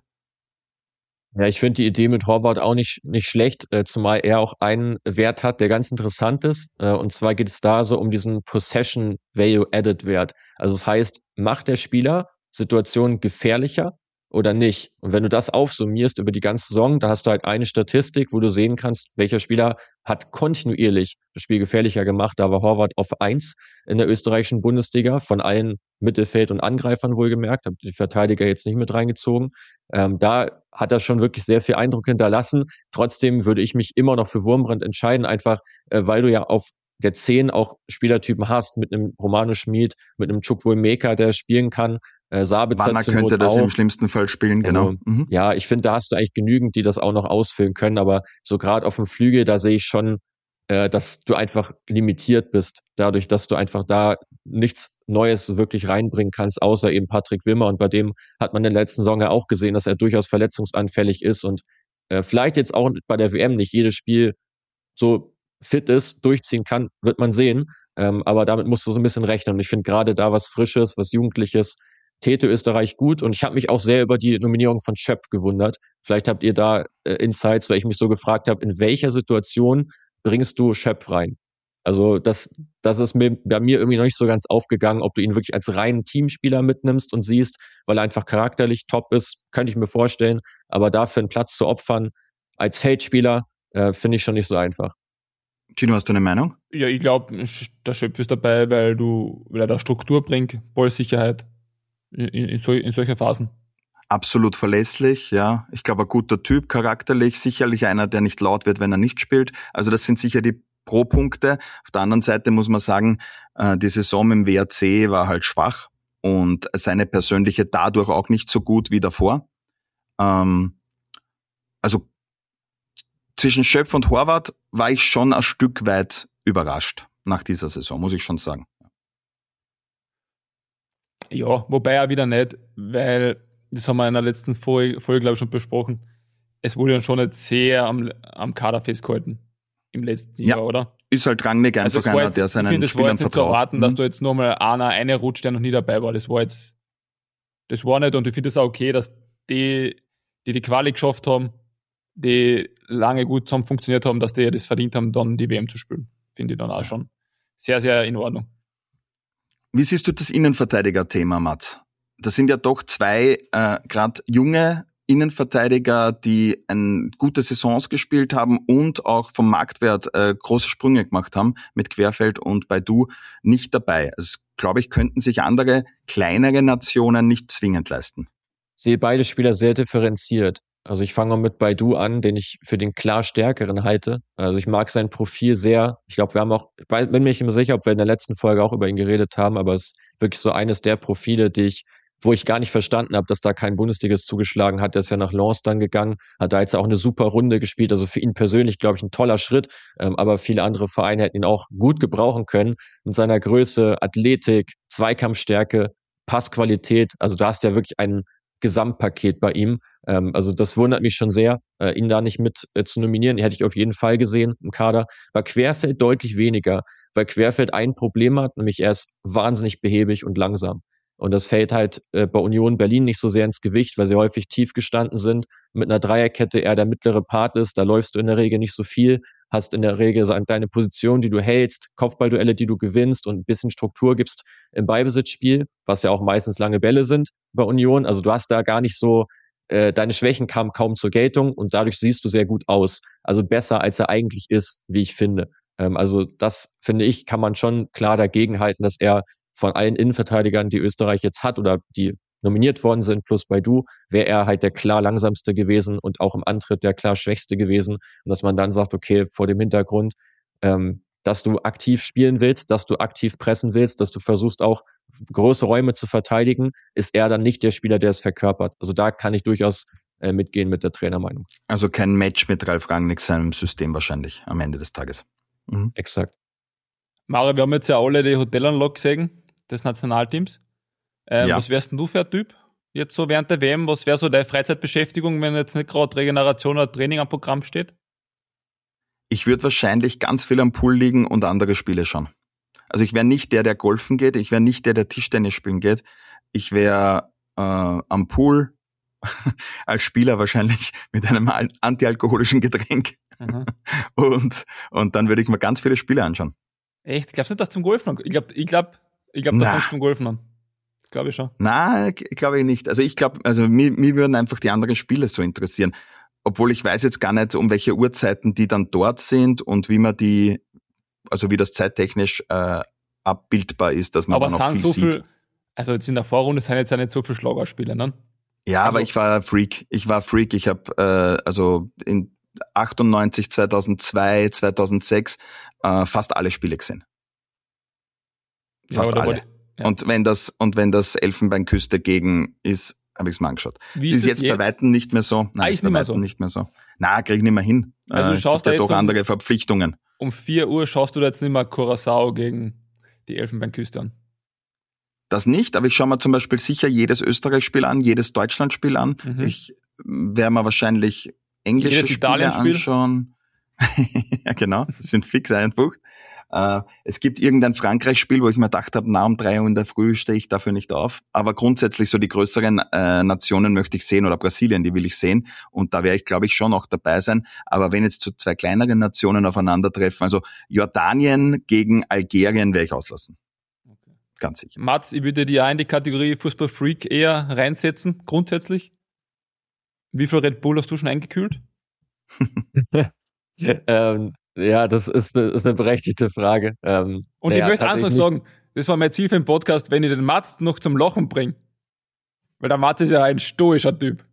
Ja, ich finde die Idee mit Horvath auch nicht nicht schlecht, äh, zumal er auch einen Wert hat, der ganz interessant ist. Äh, und zwar geht es da so um diesen Possession Value Added Wert. Also das heißt, macht der Spieler Situationen gefährlicher oder nicht? Und wenn du das aufsummierst über die ganze Saison, da hast du halt eine Statistik, wo du sehen kannst, welcher Spieler hat kontinuierlich das Spiel gefährlicher gemacht. Da war Horvath auf eins in der österreichischen Bundesliga, von allen Mittelfeld- und Angreifern wohlgemerkt, habe die Verteidiger jetzt nicht mit reingezogen. Ähm, da hat er schon wirklich sehr viel Eindruck hinterlassen. Trotzdem würde ich mich immer noch für Wurmbrand entscheiden, einfach äh, weil du ja auf der zehn auch Spielertypen hast, mit einem Romano Schmid, mit einem Chukwuemeka, der spielen kann. Äh, Sabitzer Wanner zur könnte Not das auch. im schlimmsten Fall spielen, genau. Also, Mhm. ja, ich finde, da hast du eigentlich genügend, die das auch noch ausfüllen können, aber so gerade auf dem Flügel, da sehe ich schon, äh, dass du einfach limitiert bist, dadurch, dass du einfach da nichts Neues wirklich reinbringen kannst, außer eben Patrick Wimmer, und bei dem hat man in der letzten Saison ja auch gesehen, dass er durchaus verletzungsanfällig ist und äh, vielleicht jetzt auch bei der W M nicht jedes Spiel so fit ist, durchziehen kann, wird man sehen, ähm, aber damit musst du so ein bisschen rechnen und ich finde gerade da was Frisches, was Jugendliches, täte Österreich gut und ich habe mich auch sehr über die Nominierung von Schöpf gewundert. Vielleicht habt ihr da äh, Insights, weil ich mich so gefragt habe, in welcher Situation bringst du Schöpf rein? Also das, das ist mir bei mir irgendwie noch nicht so ganz aufgegangen, ob du ihn wirklich als reinen Teamspieler mitnimmst und siehst, weil er einfach charakterlich top ist, könnte ich mir vorstellen, aber dafür einen Platz zu opfern als Feldspieler, äh, finde ich schon nicht so einfach. Tino, hast du eine Meinung? Ja, ich glaube, der Schöpf ist dabei, weil du, weil er da Struktur bringt, Ballsicherheit in, in, sol, in solcher Phasen. Absolut verlässlich, ja. Ich glaube, ein guter Typ, charakterlich, sicherlich einer, der nicht laut wird, wenn er nicht spielt. Also das sind sicher die Pro-Punkte. Auf der anderen Seite muss man sagen, die Saison im W R C war halt schwach und seine persönliche dadurch auch nicht so gut wie davor. Also zwischen Schöpf und Horvath war ich schon ein Stück weit überrascht nach dieser Saison, muss ich schon sagen. Ja, wobei auch wieder nicht, weil, das haben wir in der letzten Folge, Folge glaube ich, schon besprochen, es wurde dann schon nicht sehr am, am Kader festgehalten im letzten ja, Jahr, oder? Ist halt Rangnick einfach also einer, jetzt, der seinen ich find, Spielern vertraut. Es vertraut. war jetzt nicht zu erwarten, mhm. dass du jetzt nochmal einer eine rutscht, der noch nie dabei war. Das war jetzt, das war nicht und ich finde es auch okay, dass die, die die Quali geschafft haben, die lange gut zusammen funktioniert haben, dass die das verdient haben, dann die W M zu spielen. Finde ich dann auch ja. schon sehr, sehr in Ordnung. Wie siehst du das Innenverteidiger-Thema, Mats? Das sind ja doch zwei äh, gerade junge Innenverteidiger, die ein gute Saisons gespielt haben und auch vom Marktwert äh, große Sprünge gemacht haben, mit Querfeld und Baidoo nicht dabei. Also glaube ich, könnten sich andere kleinere Nationen nicht zwingend leisten. Ich sehe beide Spieler sehr differenziert. Also ich fange mal mit Baidoo an, den ich für den klar stärkeren halte. Also ich mag sein Profil sehr. Ich glaube, wir haben auch, ich bin mir nicht immer sicher, ob wir in der letzten Folge auch über ihn geredet haben, aber es ist wirklich so eines der Profile, die ich, wo ich gar nicht verstanden habe, dass da kein Bundesligas zugeschlagen hat. Der ist ja nach Lens dann gegangen, hat da jetzt auch eine super Runde gespielt. Also für ihn persönlich, glaube ich, ein toller Schritt. Ähm, aber viele andere Vereine hätten ihn auch gut gebrauchen können. Mit seiner Größe, Athletik, Zweikampfstärke, Passqualität. Also du hast ja wirklich einen Gesamtpaket bei ihm. Ähm, also das wundert mich schon sehr, äh, ihn da nicht mit äh, zu nominieren. Die hätte ich auf jeden Fall gesehen im Kader. Bei Querfeld deutlich weniger, weil Querfeld ein Problem hat, nämlich er ist wahnsinnig behäbig und langsam. Und das fällt halt äh, bei Union Berlin nicht so sehr ins Gewicht, weil sie häufig tief gestanden sind. Mit einer Dreierkette eher der mittlere Part ist, da läufst du in der Regel nicht so viel, hast in der Regel deine Position, die du hältst, Kopfballduelle, die du gewinnst und ein bisschen Struktur gibst im Ballbesitzspiel, was ja auch meistens lange Bälle sind bei Union. Also du hast da gar nicht so, äh, deine Schwächen kamen kaum zur Geltung und dadurch siehst du sehr gut aus. Also besser, als er eigentlich ist, wie ich finde. Ähm, also das, finde ich, kann man schon klar dagegen halten, dass er von allen Innenverteidigern, die Österreich jetzt hat oder die nominiert worden sind, plus Baidoo, wäre er halt der klar langsamste gewesen und auch im Antritt der klar schwächste gewesen. Und dass man dann sagt, okay, vor dem Hintergrund, ähm, dass du aktiv spielen willst, dass du aktiv pressen willst, dass du versuchst auch große Räume zu verteidigen, ist er dann nicht der Spieler, der es verkörpert. Also da kann ich durchaus äh, mitgehen mit der Trainermeinung. Also kein Match mit Ralf Rangnick seinem System wahrscheinlich am Ende des Tages. Mhm. Exakt. Mario, wir haben jetzt ja alle die Hotelanlage gesehen des Nationalteams. Ähm, ja. Was wärst denn du für ein Typ jetzt so während der W M? Was wäre so deine Freizeitbeschäftigung, wenn jetzt nicht gerade Regeneration oder Training am Programm steht? Ich würde wahrscheinlich ganz viel am Pool liegen und andere Spiele schauen. Also ich wäre nicht der, der golfen geht. Ich wäre nicht der, der Tischtennis spielen geht. Ich wäre äh, am Pool als Spieler wahrscheinlich mit einem antialkoholischen Getränk. Mhm. und und dann würde ich mir ganz viele Spiele anschauen. Echt? Glaubst du nicht, dass zum Golfen? Ich glaube, ich glaube, ich glaube, das fängt zum Golfen an. Glaube ich schon. Nein, glaube ich nicht. Also ich glaube, also mir, mir würden einfach die anderen Spiele so interessieren. Obwohl ich weiß jetzt gar nicht, um welche Uhrzeiten die dann dort sind und wie man die, also wie das zeittechnisch äh, abbildbar ist, dass man aber dann noch viel so sieht. Viel, also jetzt in der Vorrunde sind jetzt ja nicht so viele Schlagerspiele, ne? Ja, also, aber ich war Freak. Ich war Freak. Ich habe äh, also in achtundneunzig, zweitausendzwei, zweitausendsechs äh, fast alle Spiele gesehen. Fast ja, alle. Die, Ja. Und wenn das, und wenn das Elfenbeinküste gegen ist, habe ich es mal angeschaut. Wie ist, ist das jetzt, jetzt bei Weitem nicht mehr so. Nein, Ah, ist ist bei nicht mehr Weitem so? nicht mehr so. Na, krieg ich nicht mehr hin. Also du Äh, schaust gibt ja da doch jetzt um- andere Verpflichtungen. Um vier Uhr schaust du da jetzt nicht mehr Curaçao gegen die Elfenbeinküste an. Das nicht, aber ich schaue mir zum Beispiel sicher jedes Österreich-Spiel an, jedes Deutschland-Spiel an. Mhm. Ich werde mir wahrscheinlich englische Jedes Spiele Italien-Spiel? anschauen. Ja, genau, das sind fix einbucht. Äh, es gibt irgendein Frankreich-Spiel, wo ich mir gedacht habe, na, um drei Uhr in der Früh stehe ich dafür nicht auf. Aber grundsätzlich so die größeren äh, Nationen möchte ich sehen, oder Brasilien, die will ich sehen. Und da werde ich, glaube ich, schon auch dabei sein. Aber wenn jetzt so zwei kleineren Nationen aufeinandertreffen, also Jordanien gegen Algerien, werde ich auslassen. Okay. Ganz sicher. Mats, ich würde dir auch in die Kategorie Fußballfreak eher reinsetzen, grundsätzlich. Wie viel Red Bull hast du schon eingekühlt? ähm, ja, das ist eine, ist eine berechtigte Frage. Ähm, Und naja, ich möchte eins noch tatsächlich sagen, das war mein Ziel für den Podcast, wenn ich den Mats noch zum Lachen bringe. Weil der Mats ist ja ein stoischer Typ.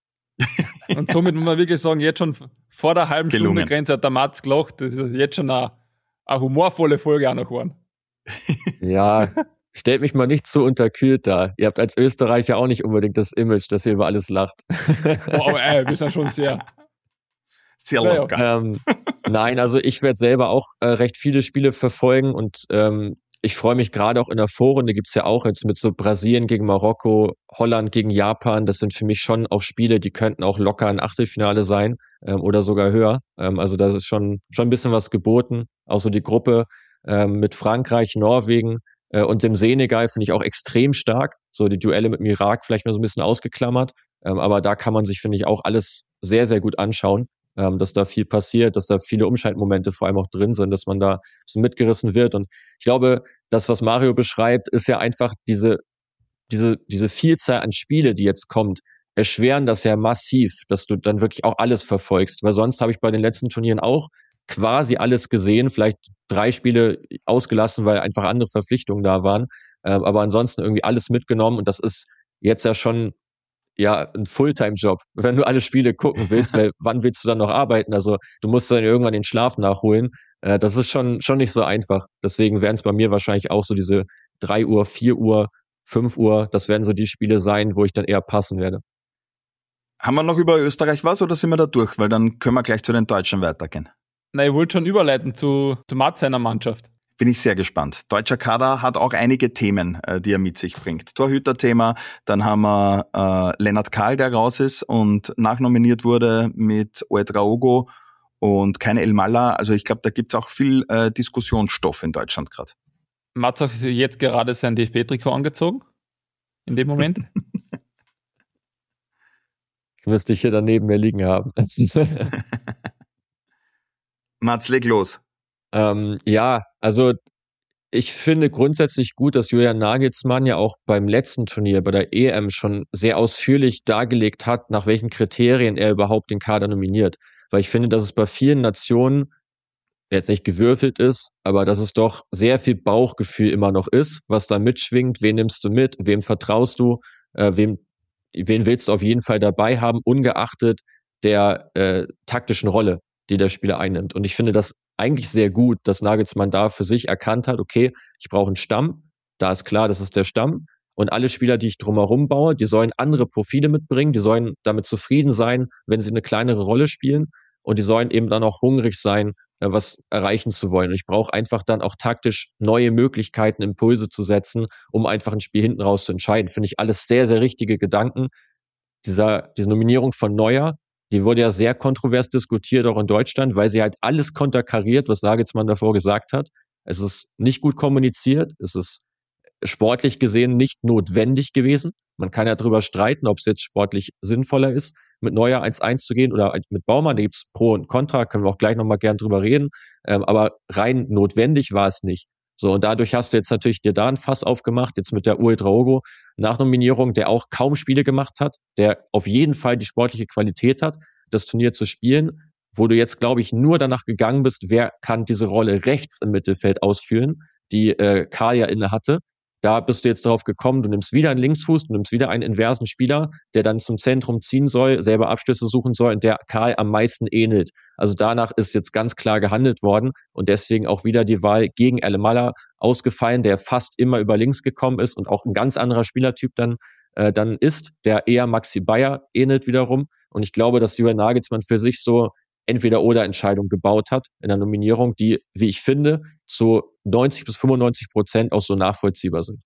Und somit muss man wirklich sagen, jetzt schon vor der halben Gelungen. Stunde Grenze hat der Mats gelacht. Das ist jetzt schon eine, eine humorvolle Folge auch noch geworden. nicht- Ja, stellt mich mal nicht so unterkühlt dar. Ihr habt als Österreicher auch nicht unbedingt das Image, dass ihr über alles lacht. Oh, aber ey, wir sind schon sehr. Sehr Ja, ja. locker. Ähm, nein, also ich werde selber auch äh, recht viele Spiele verfolgen und ähm, ich freue mich gerade auch in der Vorrunde, gibt's ja auch jetzt mit so Brasilien gegen Marokko, Holland gegen Japan, das sind für mich schon auch Spiele, die könnten auch locker ein Achtelfinale sein ähm, oder sogar höher. Ähm, also da ist schon, schon ein bisschen was geboten. Auch so die Gruppe ähm, mit Frankreich, Norwegen äh, und dem Senegal finde ich auch extrem stark. So die Duelle mit dem Irak vielleicht mal so ein bisschen ausgeklammert. Ähm, aber da kann man sich, finde ich, auch alles sehr, sehr gut anschauen. Ähm, dass da viel passiert, dass da viele Umschaltmomente vor allem auch drin sind, dass man da ein bisschen mitgerissen wird. Und ich glaube, das, was Mario beschreibt, ist ja einfach diese, diese, diese Vielzahl an Spiele, die jetzt kommt, erschweren das ja massiv, dass du dann wirklich auch alles verfolgst. Weil sonst habe ich bei den letzten Turnieren auch quasi alles gesehen, vielleicht drei Spiele ausgelassen, weil einfach andere Verpflichtungen da waren. Ähm, aber ansonsten irgendwie alles mitgenommen und das ist jetzt ja schon ja, ein Fulltime-Job, wenn du alle Spiele gucken willst, weil wann willst du dann noch arbeiten? Also du musst dann irgendwann den Schlaf nachholen. Äh, das ist schon schon nicht so einfach. Deswegen werden es bei mir wahrscheinlich auch so diese drei Uhr, vier Uhr, fünf Uhr, das werden so die Spiele sein, wo ich dann eher passen werde. Haben wir noch über Österreich was oder sind wir da durch? Weil dann können wir gleich zu den Deutschen weitergehen. Na, ich wollte schon überleiten zu, zu Mats seiner Mannschaft. Bin ich sehr gespannt. Deutscher Kader hat auch einige Themen, äh, die er mit sich bringt. Torhüter-Thema, dann haben wir äh, Lennart Kahl, der raus ist und nachnominiert wurde mit Ouedraogo und keine El Malla. Also ich glaube, da gibt's auch viel äh, Diskussionsstoff in Deutschland gerade. Mats hat jetzt gerade sein D F B-Trikot angezogen. In dem Moment. Das müsste ich hier daneben mir liegen haben. Mats, leg los. Ähm, ja, also ich finde grundsätzlich gut, dass Julian Nagelsmann ja auch beim letzten Turnier bei der E M schon sehr ausführlich dargelegt hat, nach welchen Kriterien er überhaupt den Kader nominiert. Weil ich finde, dass es bei vielen Nationen jetzt nicht gewürfelt ist, aber dass es doch sehr viel Bauchgefühl immer noch ist, was da mitschwingt. Wen nimmst du mit? Wem vertraust du? Äh, wem, wen willst du auf jeden Fall dabei haben, ungeachtet der äh, taktischen Rolle, die der Spieler einnimmt. Und ich finde das eigentlich sehr gut, dass Nagelsmann da für sich erkannt hat, okay, ich brauche einen Stamm, da ist klar, das ist der Stamm. Und alle Spieler, die ich drumherum baue, die sollen andere Profile mitbringen, die sollen damit zufrieden sein, wenn sie eine kleinere Rolle spielen. Und die sollen eben dann auch hungrig sein, was erreichen zu wollen. Und ich brauche einfach dann auch taktisch neue Möglichkeiten, Impulse zu setzen, um einfach ein Spiel hinten raus zu entscheiden. Finde ich alles sehr, sehr richtige Gedanken. Dieser, diese Nominierung von Neuer, die wurde ja sehr kontrovers diskutiert, auch in Deutschland, weil sie halt alles konterkariert, was Nagelsmann davor gesagt hat. Es ist nicht gut kommuniziert, es ist sportlich gesehen nicht notwendig gewesen. Man kann ja drüber streiten, ob es jetzt sportlich sinnvoller ist, mit Neuer eins eins zu gehen oder mit Baumann. Da gibt's Pro und Contra, können wir auch gleich nochmal gern drüber reden. Ähm, aber rein notwendig war es nicht. So, und dadurch hast du jetzt natürlich dir da ein Fass aufgemacht, jetzt mit der Ouedraogo Nachnominierung, der auch kaum Spiele gemacht hat, der auf jeden Fall die sportliche Qualität hat, das Turnier zu spielen, wo du jetzt, glaube ich, nur danach gegangen bist, wer kann diese Rolle rechts im Mittelfeld ausführen, die äh, Kahl ja inne hatte. Da bist du jetzt darauf gekommen, du nimmst wieder einen Linksfuß, du nimmst wieder einen inversen Spieler, der dann zum Zentrum ziehen soll, selber Abschlüsse suchen soll und der Karl am meisten ähnelt. Also danach ist jetzt ganz klar gehandelt worden und deswegen auch wieder die Wahl gegen Alemalla ausgefallen, der fast immer über links gekommen ist und auch ein ganz anderer Spielertyp dann, äh, dann ist, der eher Maxi Bayer ähnelt wiederum. Und ich glaube, dass Julian Nagelsmann für sich so Entweder-oder-Entscheidung gebaut hat in der Nominierung, die, wie ich finde, zu neunzig bis fünfundneunzig Prozent auch so nachvollziehbar sind.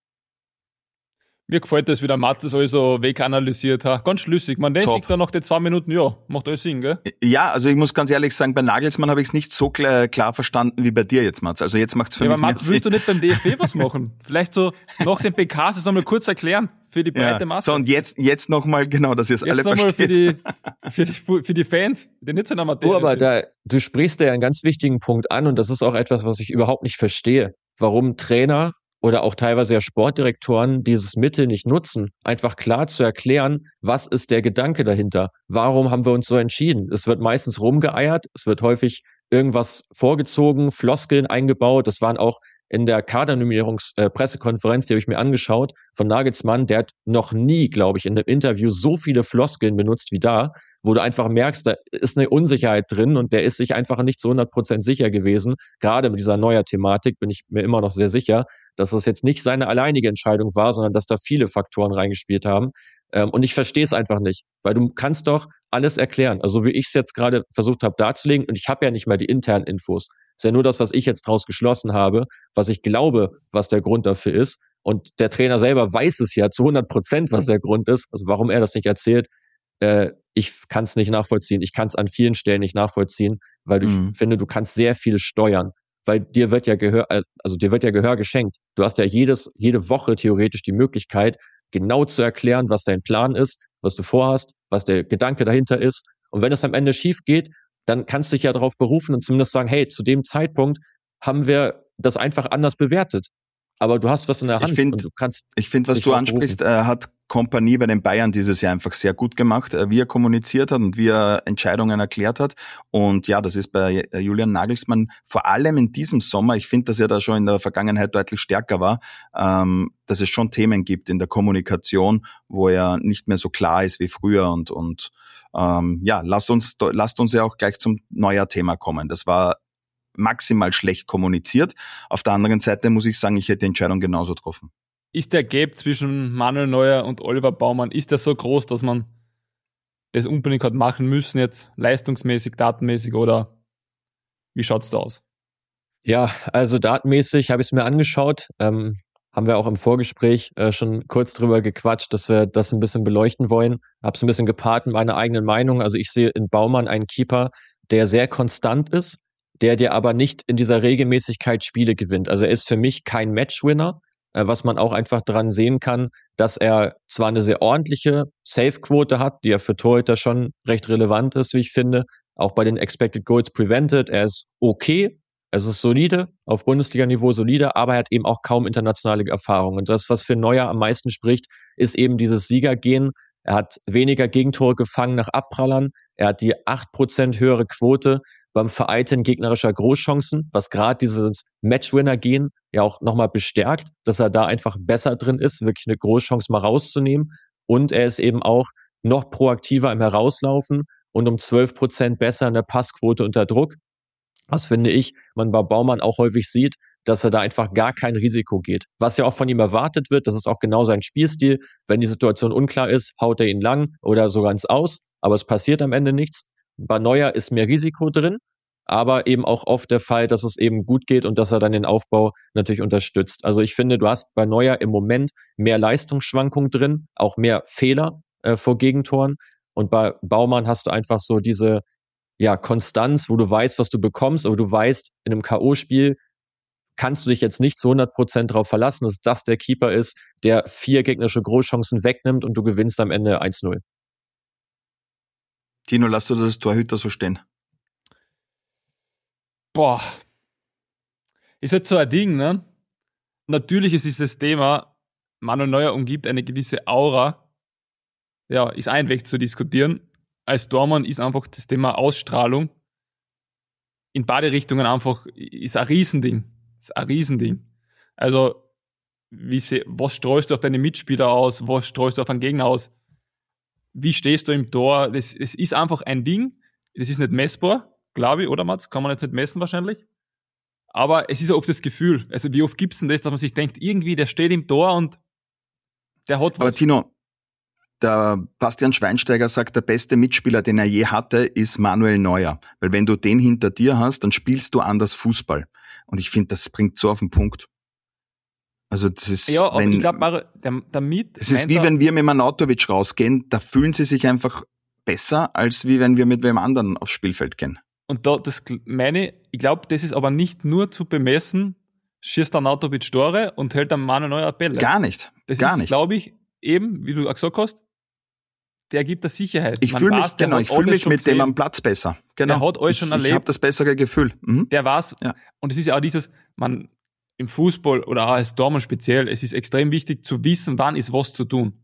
Mir gefällt das, wie der Mats das alles so weganalysiert hat. Ganz schlüssig. Man denkt Top. sich da nach den zwei Minuten, ja, macht alles Sinn, gell? Ja, also ich muss ganz ehrlich sagen, bei Nagelsmann habe ich es nicht so klar, klar verstanden wie bei dir jetzt, Mats. Also jetzt macht's für Ja, mich aber Mats, mehr willst du Sinn. nicht beim D F B was machen? Vielleicht so nach dem P K das nochmal kurz erklären für die breite Ja. Masse. So, und jetzt, jetzt nochmal, genau, dass ihr es alle Jetzt nochmal für versteht. die, für die, für die Fans, die nicht so in der Materie Oh, aber sind. da, du sprichst da ja einen ganz wichtigen Punkt an und das ist auch etwas, was ich überhaupt nicht verstehe. Warum Trainer oder auch teilweise ja Sportdirektoren dieses Mittel nicht nutzen, einfach klar zu erklären, was ist der Gedanke dahinter? Warum haben wir uns so entschieden? Es wird meistens rumgeeiert, es wird häufig irgendwas vorgezogen, Floskeln eingebaut. Das waren auch in der Kadernominierungs-Pressekonferenz, die habe ich mir angeschaut, von Nagelsmann, der hat noch nie, glaube ich, in einem Interview so viele Floskeln benutzt wie da, wo du einfach merkst, da ist eine Unsicherheit drin und der ist sich einfach nicht zu hundert Prozent sicher gewesen. Gerade mit dieser neuer Thematik bin ich mir immer noch sehr sicher, dass das jetzt nicht seine alleinige Entscheidung war, sondern dass da viele Faktoren reingespielt haben. Ähm, und ich verstehe es einfach nicht, weil du kannst doch alles erklären. Also wie ich es jetzt gerade versucht habe darzulegen, und ich habe ja nicht mal die internen Infos. Es ist ja nur das, was ich jetzt draus geschlossen habe, was ich glaube, was der Grund dafür ist. Und der Trainer selber weiß es ja zu hundert Prozent, was der Grund ist. Also warum er das nicht erzählt, äh, ich kann es nicht nachvollziehen. Ich kann es an vielen Stellen nicht nachvollziehen, weil du, Mhm. ich finde, du kannst sehr viel steuern. Weil dir wird ja Gehör, also dir wird ja Gehör geschenkt. Du hast ja jedes, jede Woche theoretisch die Möglichkeit, genau zu erklären, was dein Plan ist, was du vorhast, was der Gedanke dahinter ist. Und wenn es am Ende schief geht, dann kannst du dich ja darauf berufen und zumindest sagen, hey, zu dem Zeitpunkt haben wir das einfach anders bewertet. Aber du hast was in der Hand Ich finde, und du kannst ich finde, was dich du darauf ansprichst, äh, hat Kompanie bei den Bayern dieses Jahr einfach sehr gut gemacht, äh, wie er kommuniziert hat und wie er Entscheidungen erklärt hat. Und ja, das ist bei äh, Julian Nagelsmann vor allem in diesem Sommer, ich finde, dass er da schon in der Vergangenheit deutlich stärker war, ähm, dass es schon Themen gibt in der Kommunikation, wo er nicht mehr so klar ist wie früher. Und, und ähm, ja, lasst uns, lasst uns ja auch gleich zum Neujahr-Thema kommen. Das war maximal schlecht kommuniziert. Auf der anderen Seite muss ich sagen, ich hätte die Entscheidung genauso getroffen. Ist der Gap zwischen Manuel Neuer und Oliver Baumann, ist der so groß, dass man das unbedingt hat machen müssen jetzt, leistungsmäßig, datenmäßig, oder wie schaut's da aus? Ja, also datenmäßig habe ich es mir angeschaut. Ähm, haben wir auch im Vorgespräch äh, schon kurz drüber gequatscht, dass wir das ein bisschen beleuchten wollen. Habe es ein bisschen gepaart mit meiner eigenen Meinung. Also ich sehe in Baumann einen Keeper, der sehr konstant ist, der dir aber nicht in dieser Regelmäßigkeit Spiele gewinnt. Also er ist für mich kein Matchwinner, äh, was man auch einfach dran sehen kann, dass er zwar eine sehr ordentliche Save-Quote hat, die ja für Torhüter schon recht relevant ist, wie ich finde, auch bei den Expected Goals Prevented. Er ist okay, es ist solide, auf Bundesliga-Niveau solide, aber er hat eben auch kaum internationale Erfahrung. Und das, was für Neuer am meisten spricht, ist eben dieses Siegergehen. Er hat weniger Gegentore gefangen nach Abprallern. Er hat die acht Prozent höhere Quote beim Vereiteln gegnerischer Großchancen, was gerade dieses Matchwinner-Gehen ja auch nochmal bestärkt, dass er da einfach besser drin ist, wirklich eine Großchance mal rauszunehmen. Und er ist eben auch noch proaktiver im Herauslaufen und um zwölf Prozent besser in der Passquote unter Druck. Was, finde ich, man bei Baumann auch häufig sieht, dass er da einfach gar kein Risiko geht. Was ja auch von ihm erwartet wird, das ist auch genau sein Spielstil. Wenn die Situation unklar ist, haut er ihn lang oder sogar ins Aus, aber es passiert am Ende nichts. Bei Neuer ist mehr Risiko drin, aber eben auch oft der Fall, dass es eben gut geht und dass er dann den Aufbau natürlich unterstützt. Also ich finde, du hast bei Neuer im Moment mehr Leistungsschwankung drin, auch mehr Fehler äh, vor Gegentoren. Und bei Baumann hast du einfach so diese ja, Konstanz, wo du weißt, was du bekommst, aber du weißt, in einem K O-Spiel kannst du dich jetzt nicht zu hundert Prozent darauf verlassen, dass das der Keeper ist, der vier gegnerische Großchancen wegnimmt und du gewinnst am Ende eins null. Tino, lass du das Torhüter so stehen? Boah. Ist halt so ein Ding, ne? Natürlich ist dieses Thema, Manuel Neuer umgibt eine gewisse Aura. Ja, ist ein Weg zu diskutieren. Als Tormann ist einfach das Thema Ausstrahlung in beide Richtungen einfach, ist ein Riesending. Ist ein Riesending. Also, wie sie, was streust du auf deine Mitspieler aus, was streust du auf einen Gegner aus, wie stehst du im Tor, das, das ist einfach ein Ding, das ist nicht messbar, glaube ich, oder Mats? Kann man jetzt nicht messen wahrscheinlich, aber es ist ja oft das Gefühl, also wie oft gibt's denn das, dass man sich denkt, irgendwie, der steht im Tor und der hat was. Aber Tino, der Bastian Schweinsteiger sagt, der beste Mitspieler, den er je hatte, ist Manuel Neuer. Weil wenn du den hinter dir hast, dann spielst du anders Fußball. Und ich finde, das bringt so auf den Punkt. Also das ist, ja, aber wenn, ich glaube, damit... es ist wie wenn wir mit Manautovic rausgehen, da fühlen sie sich einfach besser, als wie wenn wir mit wem anderen aufs Spielfeld gehen. Und da, das meine ich, ich glaube, das ist aber nicht nur zu bemessen, schießt der Manautovic Tore und hält am Manuel Neuer Bälle. Gar nicht, das gar ist, nicht. glaube ich, eben, wie du auch gesagt hast, der gibt der Sicherheit. Ich fühle mich, genau, ich fühle mich mit gesehen, dem am Platz besser. Genau. Der hat alles schon ich, erlebt. Ich habe das bessere Gefühl. Mhm. Der war's. Ja. Und es ist ja auch dieses, man, im Fußball oder auch als Dortmund speziell, es ist extrem wichtig zu wissen, wann ist was zu tun.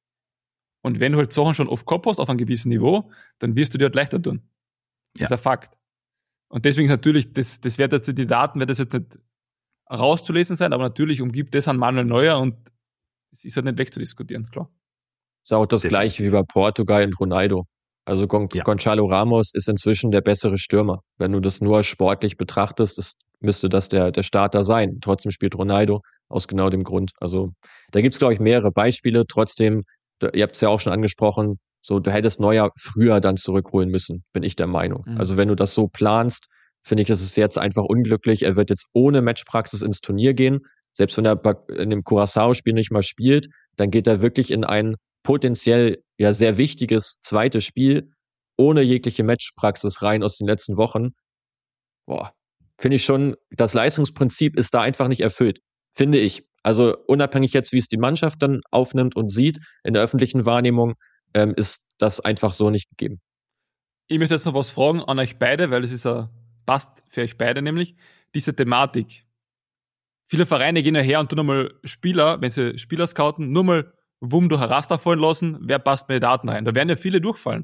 Und wenn du halt Sachen schon oft gehabt hast, auf einem gewissen Niveau, dann wirst du dir halt leichter tun. Das ja. ist ein Fakt. Und deswegen natürlich, das, das wird jetzt, die Daten wird das jetzt nicht rauszulesen sein, aber natürlich umgibt das an Manuel Neuer und es ist halt nicht wegzudiskutieren, klar. Ist auch das Definitiv. Gleiche wie bei Portugal und Ronaldo. Also Gon- ja. Gonçalo Ramos ist inzwischen der bessere Stürmer. Wenn du das nur sportlich betrachtest, ist, müsste das der, der Starter sein. Trotzdem spielt Ronaldo aus genau dem Grund. Also da gibt's, glaube ich, mehrere Beispiele. Trotzdem, da, ihr habt es ja auch schon angesprochen, so du hättest Neuer früher dann zurückholen müssen, bin ich der Meinung. Mhm. Also wenn du das so planst, finde ich, das ist jetzt einfach unglücklich. Er wird jetzt ohne Matchpraxis ins Turnier gehen. Selbst wenn er in dem Curaçao-Spiel nicht mal spielt, dann geht er wirklich in ein potenziell ja sehr wichtiges zweites Spiel ohne jegliche Matchpraxis rein aus den letzten Wochen. Boah, finde ich schon, das Leistungsprinzip ist da einfach nicht erfüllt, finde ich. Also unabhängig jetzt, wie es die Mannschaft dann aufnimmt und sieht in der öffentlichen Wahrnehmung, ähm, ist das einfach so nicht gegeben. Ich möchte jetzt noch was fragen an euch beide, weil es ist ja, passt für euch beide nämlich, diese Thematik. Viele Vereine gehen ja her und tun nochmal Spieler, wenn sie Spieler scouten, nur mal wumm durch ein Raster fallen lassen, wer passt mit den Daten rein. Da werden ja viele durchfallen.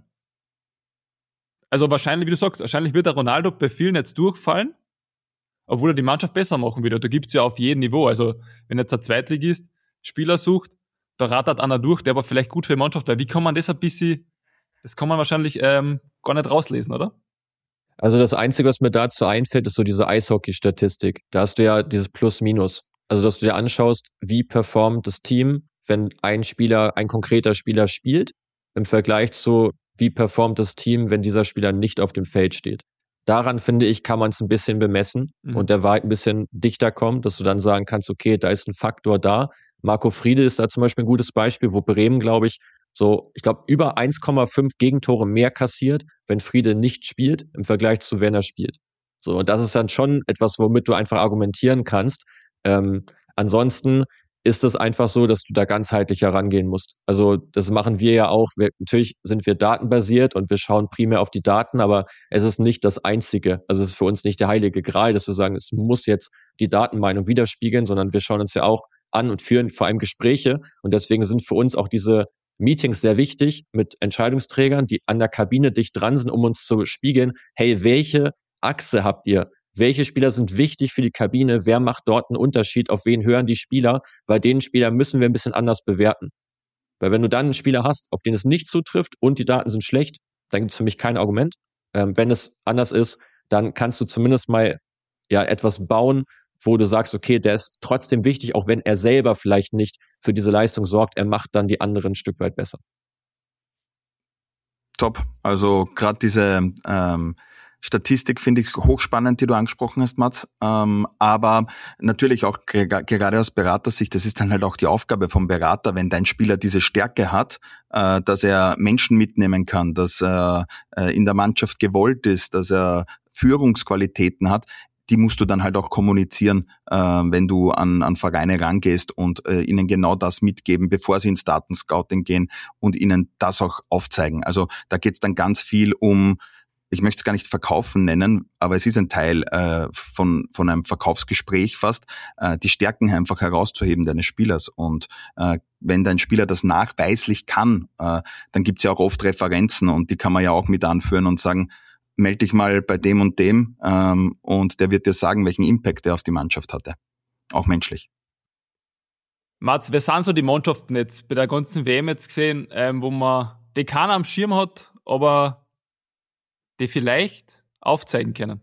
Also wahrscheinlich, wie du sagst, wahrscheinlich wird der Ronaldo bei vielen jetzt durchfallen, obwohl er die Mannschaft besser machen würde. Da gibt's ja auf jedem Niveau. Also wenn jetzt ein Zweitligist Spieler sucht, da rattert einer durch, der aber vielleicht gut für die Mannschaft wäre. Wie kann man das ein bisschen, das kann man wahrscheinlich ähm, gar nicht rauslesen, oder? Also das Einzige, was mir dazu einfällt, ist so diese Eishockey-Statistik. Da hast du ja dieses Plus-Minus. Also dass du dir anschaust, wie performt das Team, wenn ein Spieler, ein konkreter Spieler spielt, im Vergleich zu, wie performt das Team, wenn dieser Spieler nicht auf dem Feld steht. Daran, finde ich, kann man es ein bisschen bemessen mhm. und der Wahrheit ein bisschen dichter kommen, dass du dann sagen kannst, okay, da ist ein Faktor da. Marco Friedl ist da zum Beispiel ein gutes Beispiel, wo Bremen, glaube ich, so, ich glaube, über eins Komma fünf Gegentore mehr kassiert, wenn Friedl nicht spielt, im Vergleich zu, wenn er spielt. So, und das ist dann schon etwas, womit du einfach argumentieren kannst. Ähm, ansonsten ist es einfach so, dass du da ganzheitlich herangehen musst. Also das machen wir ja auch. Wir, natürlich sind wir datenbasiert und wir schauen primär auf die Daten, aber es ist nicht das Einzige. Also es ist für uns nicht der heilige Gral, dass wir sagen, es muss jetzt die Datenmeinung widerspiegeln, sondern wir schauen uns ja auch an und führen vor allem Gespräche. Und deswegen sind für uns auch diese Meetings sehr wichtig mit Entscheidungsträgern, die an der Kabine dicht dran sind, um uns zu spiegeln, hey, welche Achse habt ihr? Welche Spieler sind wichtig für die Kabine? Wer macht dort einen Unterschied? Auf wen hören die Spieler? Weil den Spieler müssen wir ein bisschen anders bewerten. Weil wenn du dann einen Spieler hast, auf den es nicht zutrifft und die Daten sind schlecht, dann gibt es für mich kein Argument. Ähm, wenn es anders ist, dann kannst du zumindest mal ja etwas bauen, wo du sagst, okay, der ist trotzdem wichtig, auch wenn er selber vielleicht nicht für diese Leistung sorgt. Er macht dann die anderen ein Stück weit besser. Top. Also gerade diese ähm Statistik finde ich hochspannend, die du angesprochen hast, Mats. Ähm, aber natürlich auch ge- gerade aus Beratersicht, das ist dann halt auch die Aufgabe vom Berater, wenn dein Spieler diese Stärke hat, äh, dass er Menschen mitnehmen kann, dass er äh, in der Mannschaft gewollt ist, dass er Führungsqualitäten hat. Die musst du dann halt auch kommunizieren, äh, wenn du an, an Vereine rangehst und äh, ihnen genau das mitgeben, bevor sie ins Datenscouting gehen und ihnen das auch aufzeigen. Also da geht es dann ganz viel um, ich möchte es gar nicht Verkaufen nennen, aber es ist ein Teil äh, von von einem Verkaufsgespräch fast, äh, die Stärken einfach herauszuheben deines Spielers. Und äh, wenn dein Spieler das nachweislich kann, äh, dann gibt's ja auch oft Referenzen und die kann man ja auch mit anführen und sagen, melde dich mal bei dem und dem ähm, und der wird dir sagen, welchen Impact er auf die Mannschaft hatte, auch menschlich. Mats, wer sind so die Mannschaften jetzt bei der ganzen W M jetzt gesehen, ähm, wo man die keiner am Schirm hat, aber die vielleicht aufzeigen können?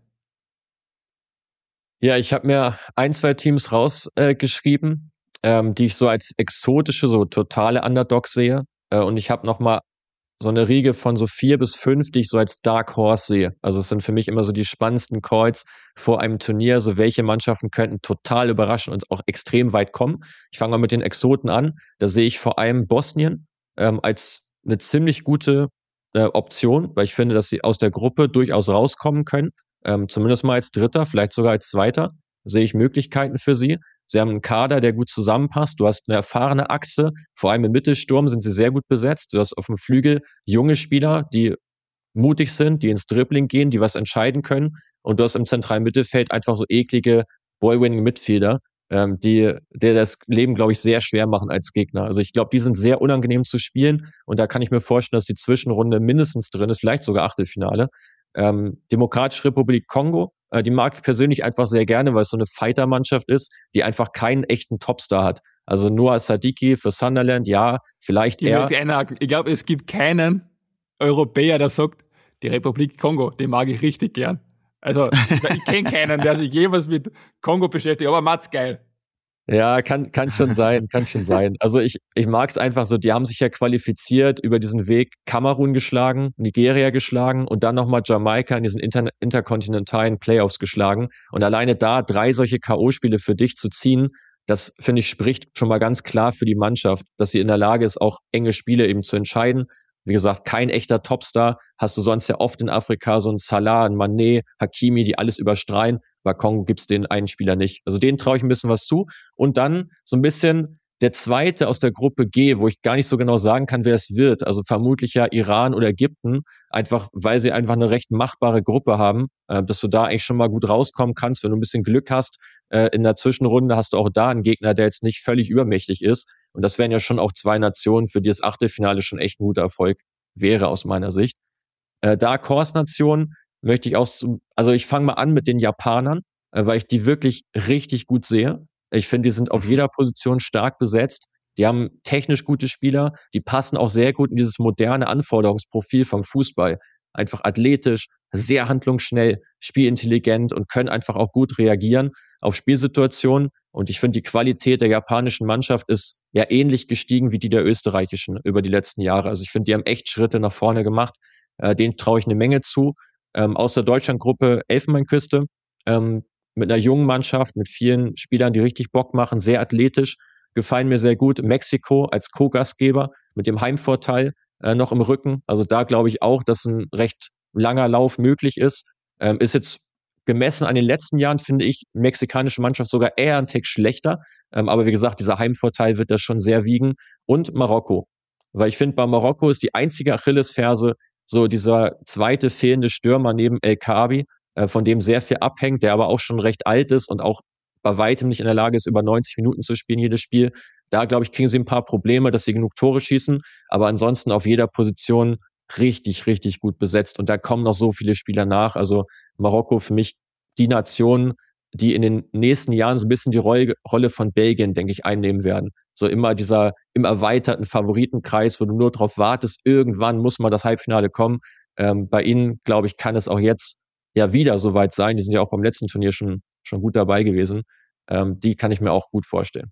Ja, ich habe mir ein, zwei Teams rausgeschrieben, äh, ähm, die ich so als exotische, so totale Underdogs sehe. Äh, und ich habe nochmal so eine Riege von so vier bis fünf, die ich so als Dark Horse sehe. Also es sind für mich immer so die spannendsten Calls vor einem Turnier. So welche Mannschaften könnten total überraschen und auch extrem weit kommen. Ich fange mal mit den Exoten an. Da sehe ich vor allem Bosnien ähm, als eine ziemlich gute äh, Option, weil ich finde, dass sie aus der Gruppe durchaus rauskommen können. Ähm, zumindest mal als Dritter, vielleicht sogar als Zweiter. Sehe ich Möglichkeiten für sie. Sie haben einen Kader, der gut zusammenpasst. Du hast eine erfahrene Achse. Vor allem im Mittelsturm sind sie sehr gut besetzt. Du hast auf dem Flügel junge Spieler, die mutig sind, die ins Dribbling gehen, die was entscheiden können. Und du hast im zentralen Mittelfeld einfach so eklige Ball-Winning-Midfielder, ähm, die der das Leben, glaube ich, sehr schwer machen als Gegner. Also ich glaube, die sind sehr unangenehm zu spielen. Und da kann ich mir vorstellen, dass die Zwischenrunde mindestens drin ist, vielleicht sogar Achtelfinale. Ähm, Demokratische Republik Kongo, äh, die mag ich persönlich einfach sehr gerne, weil es so eine Fighter-Mannschaft ist, die einfach keinen echten Topstar hat. Also Noah Sadiki für Sunderland, ja, vielleicht Ich, er. ich glaube, es gibt keinen Europäer, der sagt, die Republik Kongo, die mag ich richtig gern. Also ich, ich kenne keinen, der sich jemals mit Kongo beschäftigt, aber Mats, geil. Ja, kann, kann schon sein, kann schon sein. Also ich, ich mag es einfach so, die haben sich ja qualifiziert über diesen Weg Kamerun geschlagen, Nigeria geschlagen und dann nochmal Jamaika in diesen inter, interkontinentalen Playoffs geschlagen. Und alleine da drei solche K O-Spiele für dich zu ziehen, das, finde ich, spricht schon mal ganz klar für die Mannschaft, dass sie in der Lage ist, auch enge Spiele eben zu entscheiden. Wie gesagt, kein echter Topstar. Hast du sonst ja oft in Afrika so einen Salah, einen Mané, Hakimi, die alles überstrahlen. Bei Kongo gibt's den einen Spieler nicht. Also denen traue ich ein bisschen was zu. Und dann so ein bisschen der zweite aus der Gruppe G, wo ich gar nicht so genau sagen kann, wer es wird. Also vermutlich ja Iran oder Ägypten. Einfach, weil sie einfach eine recht machbare Gruppe haben, äh, dass du da eigentlich schon mal gut rauskommen kannst, wenn du ein bisschen Glück hast. Äh, in der Zwischenrunde hast du auch da einen Gegner, der jetzt nicht völlig übermächtig ist. Und das wären ja schon auch zwei Nationen, für die das Achtelfinale schon echt ein guter Erfolg wäre aus meiner Sicht. Äh, Dark Horse Nation möchte ich auch, so, also ich fange mal an mit den Japanern, äh, weil ich die wirklich richtig gut sehe. Ich finde, die sind auf jeder Position stark besetzt. Die haben technisch gute Spieler, die passen auch sehr gut in dieses moderne Anforderungsprofil vom Fußball. Einfach athletisch, sehr handlungsschnell, spielintelligent und können einfach auch gut reagieren auf Spielsituationen. Und ich finde, die Qualität der japanischen Mannschaft ist ja ähnlich gestiegen wie die der österreichischen über die letzten Jahre. Also ich finde, die haben echt Schritte nach vorne gemacht. Äh, denen traue ich eine Menge zu. Ähm, aus der Deutschlandgruppe Elfenbeinküste, ähm, mit einer jungen Mannschaft, mit vielen Spielern, die richtig Bock machen, sehr athletisch, gefallen mir sehr gut. Mexiko als Co-Gastgeber mit dem Heimvorteil äh, noch im Rücken. Also da glaube ich auch, dass ein recht langer Lauf möglich ist. Ähm, ist jetzt gemessen an den letzten Jahren, finde ich, mexikanische Mannschaft sogar eher ein Tick schlechter. Ähm, aber wie gesagt, dieser Heimvorteil wird da schon sehr wiegen. Und Marokko. Weil ich finde, bei Marokko ist die einzige Achillesferse so dieser zweite fehlende Stürmer neben El Kaabi, äh, von dem sehr viel abhängt, der aber auch schon recht alt ist und auch bei weitem nicht in der Lage ist, über neunzig Minuten zu spielen, jedes Spiel. Da, glaube ich, kriegen sie ein paar Probleme, dass sie genug Tore schießen, aber ansonsten auf jeder Position richtig, richtig gut besetzt. Und da kommen noch so viele Spieler nach. Also Marokko für mich die Nation, die in den nächsten Jahren so ein bisschen die Rolle, Rolle von Belgien, denke ich, einnehmen werden. So immer dieser im erweiterten Favoritenkreis, wo du nur darauf wartest, irgendwann muss mal das Halbfinale kommen. Ähm, bei ihnen, glaube ich, kann es auch jetzt ja wieder soweit sein. Die sind ja auch beim letzten Turnier schon, schon gut dabei gewesen. Ähm, die kann ich mir auch gut vorstellen.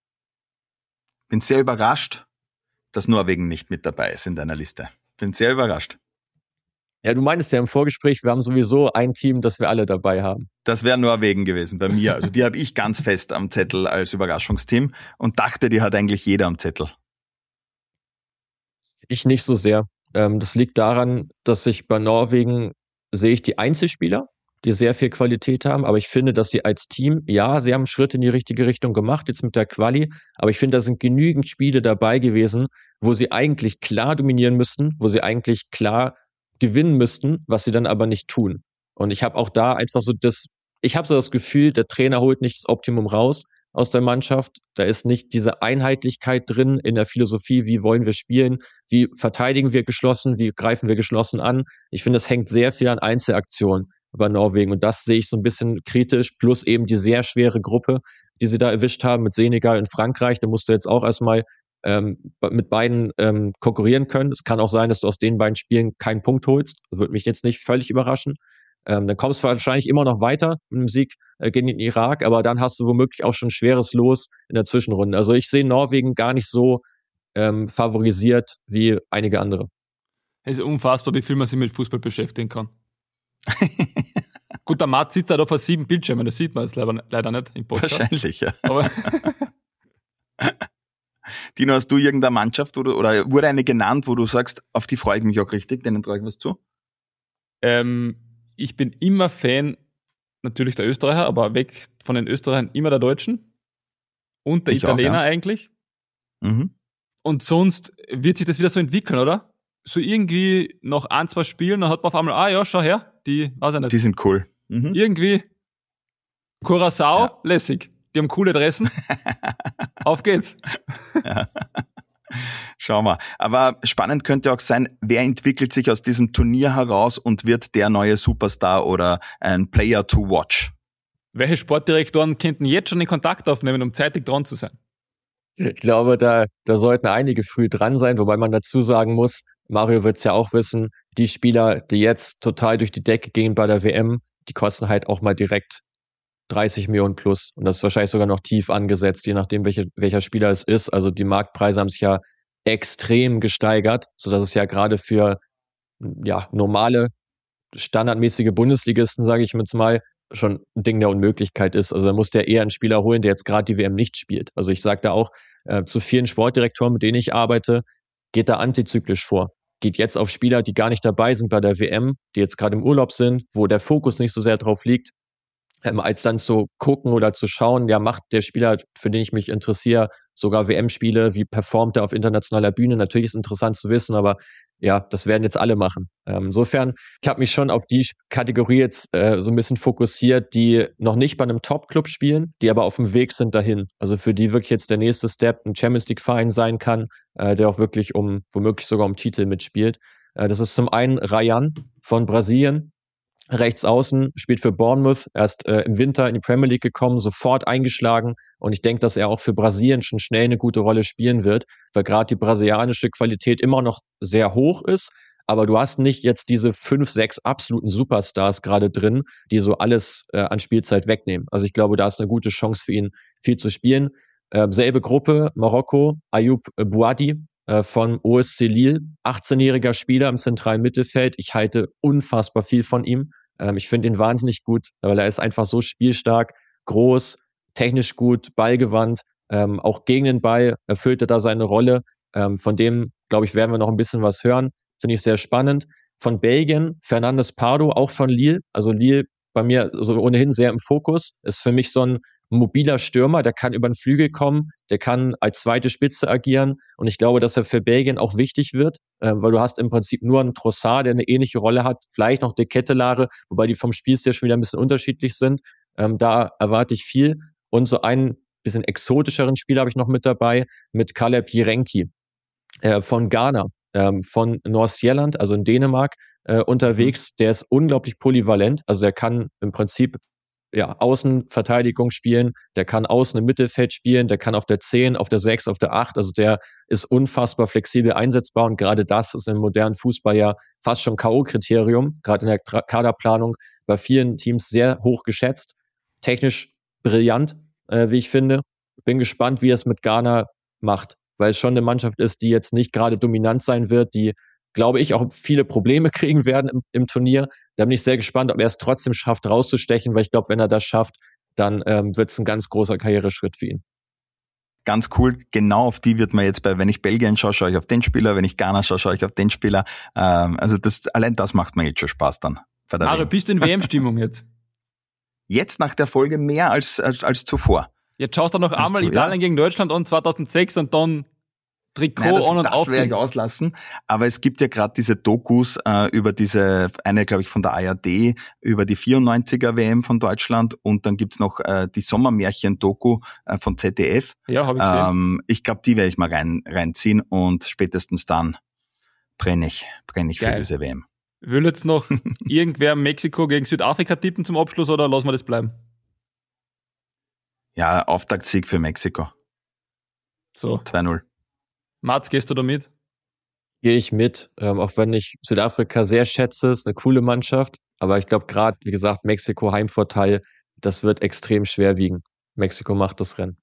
Bin sehr überrascht, dass Norwegen nicht mit dabei ist in deiner Liste. Bin sehr überrascht. Ja, du meintest ja im Vorgespräch, wir haben sowieso ein Team, das wir alle dabei haben. Das wäre Norwegen gewesen bei mir. Also die habe ich ganz fest am Zettel als Überraschungsteam und dachte, die hat eigentlich jeder am Zettel. Ich nicht so sehr. Ähm, das liegt daran, dass ich bei Norwegen sehe ich die Einzelspieler, die sehr viel Qualität haben, aber ich finde, dass sie als Team, ja, sie haben Schritte in die richtige Richtung gemacht, jetzt mit der Quali, aber ich finde, da sind genügend Spiele dabei gewesen, wo sie eigentlich klar dominieren müssten, wo sie eigentlich klar gewinnen müssten, was sie dann aber nicht tun. Und ich habe auch da einfach so das, ich habe so das Gefühl, der Trainer holt nicht das Optimum raus aus der Mannschaft. Da ist nicht diese Einheitlichkeit drin in der Philosophie, wie wollen wir spielen, wie verteidigen wir geschlossen, wie greifen wir geschlossen an. Ich finde, das hängt sehr viel an Einzelaktionen bei Norwegen und das sehe ich so ein bisschen kritisch, plus eben die sehr schwere Gruppe, die sie da erwischt haben mit Senegal in Frankreich. Da musst du jetzt auch erstmal ähm, mit beiden ähm, konkurrieren können. Es kann auch sein, dass du aus den beiden Spielen keinen Punkt holst. Würde mich jetzt nicht völlig überraschen. Ähm, dann kommst du wahrscheinlich immer noch weiter mit einem Sieg äh, gegen den Irak, aber dann hast du womöglich auch schon ein schweres Los in der Zwischenrunde. Also ich sehe Norwegen gar nicht so ähm, favorisiert wie einige andere. Es ist unfassbar, wie viel man sich mit Fußball beschäftigen kann. Gut, der Matt sitzt da auf sieben Bildschirmen, das sieht man jetzt leider, leider nicht im Podcast. Wahrscheinlich, ja. Aber Tino, hast du irgendeine Mannschaft wo du, oder wurde eine genannt, wo du sagst, auf die freue ich mich auch richtig, denen traue ich was zu? ähm, ich bin immer Fan, natürlich der Österreicher, aber weg von den Österreichern immer der Deutschen und der Ich auch, Italiener ja. eigentlich. Mhm. Und sonst wird sich das wieder so entwickeln, oder? So irgendwie noch ein, zwei Spielen, dann hat man auf einmal, ah ja, schau her, die, weiß ich nicht. Die sind cool. Mhm. Irgendwie Curaçao, Ja. lässig. Die haben coole Dressen. Auf geht's. Schauen wir. Aber spannend könnte auch sein, wer entwickelt sich aus diesem Turnier heraus und wird der neue Superstar oder ein Player to watch? Welche Sportdirektoren könnten jetzt schon den Kontakt aufnehmen, um zeitig dran zu sein? Ich glaube, da, da sollten einige früh dran sein, wobei man dazu sagen muss, Mario wird es ja auch wissen, die Spieler, die jetzt total durch die Decke gehen bei der W M, die kosten halt auch mal direkt dreißig Millionen plus. Und das ist wahrscheinlich sogar noch tief angesetzt, je nachdem, welche, welcher Spieler es ist. Also die Marktpreise haben sich ja extrem gesteigert, sodass es ja gerade für ja, normale, standardmäßige Bundesligisten, sage ich jetzt mal, schon ein Ding der Unmöglichkeit ist. Also da muss der eher einen Spieler holen, der jetzt gerade die W M nicht spielt. Also ich sage da auch äh, zu vielen Sportdirektoren, mit denen ich arbeite, geht da antizyklisch vor. Geht jetzt auf Spieler, die gar nicht dabei sind bei der W M, die jetzt gerade im Urlaub sind, wo der Fokus nicht so sehr drauf liegt, ähm, als dann zu gucken oder zu schauen, ja, macht der Spieler, für den ich mich interessiere, sogar W M-Spiele, wie performt er auf internationaler Bühne? Natürlich ist interessant zu wissen, aber ja, das werden jetzt alle machen. Ähm, insofern, ich habe mich schon auf die Kategorie jetzt äh, so ein bisschen fokussiert, die noch nicht bei einem Top-Club spielen, die aber auf dem Weg sind dahin. Also für die wirklich jetzt der nächste Step ein Champions League-Verein sein kann, äh, der auch wirklich um, womöglich sogar um Titel mitspielt. Äh, das ist zum einen Rayan von Brasilien, rechts außen, spielt für Bournemouth, erst äh, im Winter in die Premier League gekommen, sofort eingeschlagen und ich denke, dass er auch für Brasilien schon schnell eine gute Rolle spielen wird, weil gerade die brasilianische Qualität immer noch sehr hoch ist, aber du hast nicht jetzt diese fünf, sechs absoluten Superstars gerade drin, die so alles äh, an Spielzeit wegnehmen. Also ich glaube, da ist eine gute Chance für ihn, viel zu spielen. Äh, selbe Gruppe, Marokko, Ayoub Bouadi, von O S C Lille, achtzehnjähriger Spieler im zentralen Mittelfeld. Ich halte unfassbar viel von ihm. Ähm, ich finde ihn wahnsinnig gut, weil er ist einfach so spielstark, groß, technisch gut, ballgewandt. Ähm, auch gegen den Ball erfüllt er da seine Rolle. Ähm, von dem, glaube ich, werden wir noch ein bisschen was hören. Finde ich sehr spannend. Von Belgien, Fernandes Pardo, auch von Lille. Also Lille bei mir so ohnehin sehr im Fokus. Ist für mich so ein mobiler Stürmer, der kann über den Flügel kommen, der kann als zweite Spitze agieren und ich glaube, dass er für Belgien auch wichtig wird, äh, weil du hast im Prinzip nur einen Trossard, der eine ähnliche Rolle hat, vielleicht noch De Ketelaere, wobei die vom Spielstil schon wieder ein bisschen unterschiedlich sind. Ähm, da erwarte ich viel und so einen bisschen exotischeren Spieler habe ich noch mit dabei, mit Caleb Jirenki äh, von Ghana, ähm, von Nordsjælland, also in Dänemark, äh, unterwegs. Der ist unglaublich polyvalent, also der kann im Prinzip ja, Außenverteidigung spielen, der kann außen im Mittelfeld spielen, der kann auf der zehn, auf der sechs, auf der acht, also der ist unfassbar flexibel einsetzbar und gerade das ist im modernen Fußball ja fast schon K O-Kriterium, gerade in der Kaderplanung bei vielen Teams sehr hoch geschätzt, technisch brillant, äh, wie ich finde. Bin gespannt, wie er es mit Ghana macht, weil es schon eine Mannschaft ist, die jetzt nicht gerade dominant sein wird, die glaube ich, auch viele Probleme kriegen werden im, im Turnier. Da bin ich sehr gespannt, ob er es trotzdem schafft, rauszustechen, weil ich glaube, wenn er das schafft, dann ähm, wird es ein ganz großer Karriereschritt für ihn. Ganz cool, genau auf die wird man jetzt bei, wenn ich Belgien schaue, schaue ich auf den Spieler, wenn ich Ghana schaue, schaue ich auf den Spieler. Ähm, also das, allein das macht mir jetzt schon Spaß dann. Mario, bist du in W M-Stimmung jetzt? Jetzt nach der Folge mehr als, als, als zuvor. Jetzt schaust du noch einmal zu, Italien ja. gegen Deutschland an zweitausendsechs und dann Trikot Nein, das, an und das auf. Das werde ich auslassen. Aber es gibt ja gerade diese Dokus äh, über diese, eine glaube ich von der A R D, über die vierundneunziger W M von Deutschland und dann gibt's noch äh, die Sommermärchen-Doku äh, von Z D F. Ja, habe ich gesehen. Ähm, ich glaube, die werde ich mal rein reinziehen und spätestens dann brenne ich, brenne ich Geil. für diese W M. Will jetzt noch irgendwer Mexiko gegen Südafrika tippen zum Abschluss oder lassen wir das bleiben? Ja, Auftaktsieg für Mexiko. So. zwei null. Mats, gehst du da mit? Gehe ich mit, ähm, auch wenn ich Südafrika sehr schätze, ist eine coole Mannschaft, aber ich glaube gerade, wie gesagt, Mexiko Heimvorteil, das wird extrem schwer wiegen. Mexiko macht das Rennen.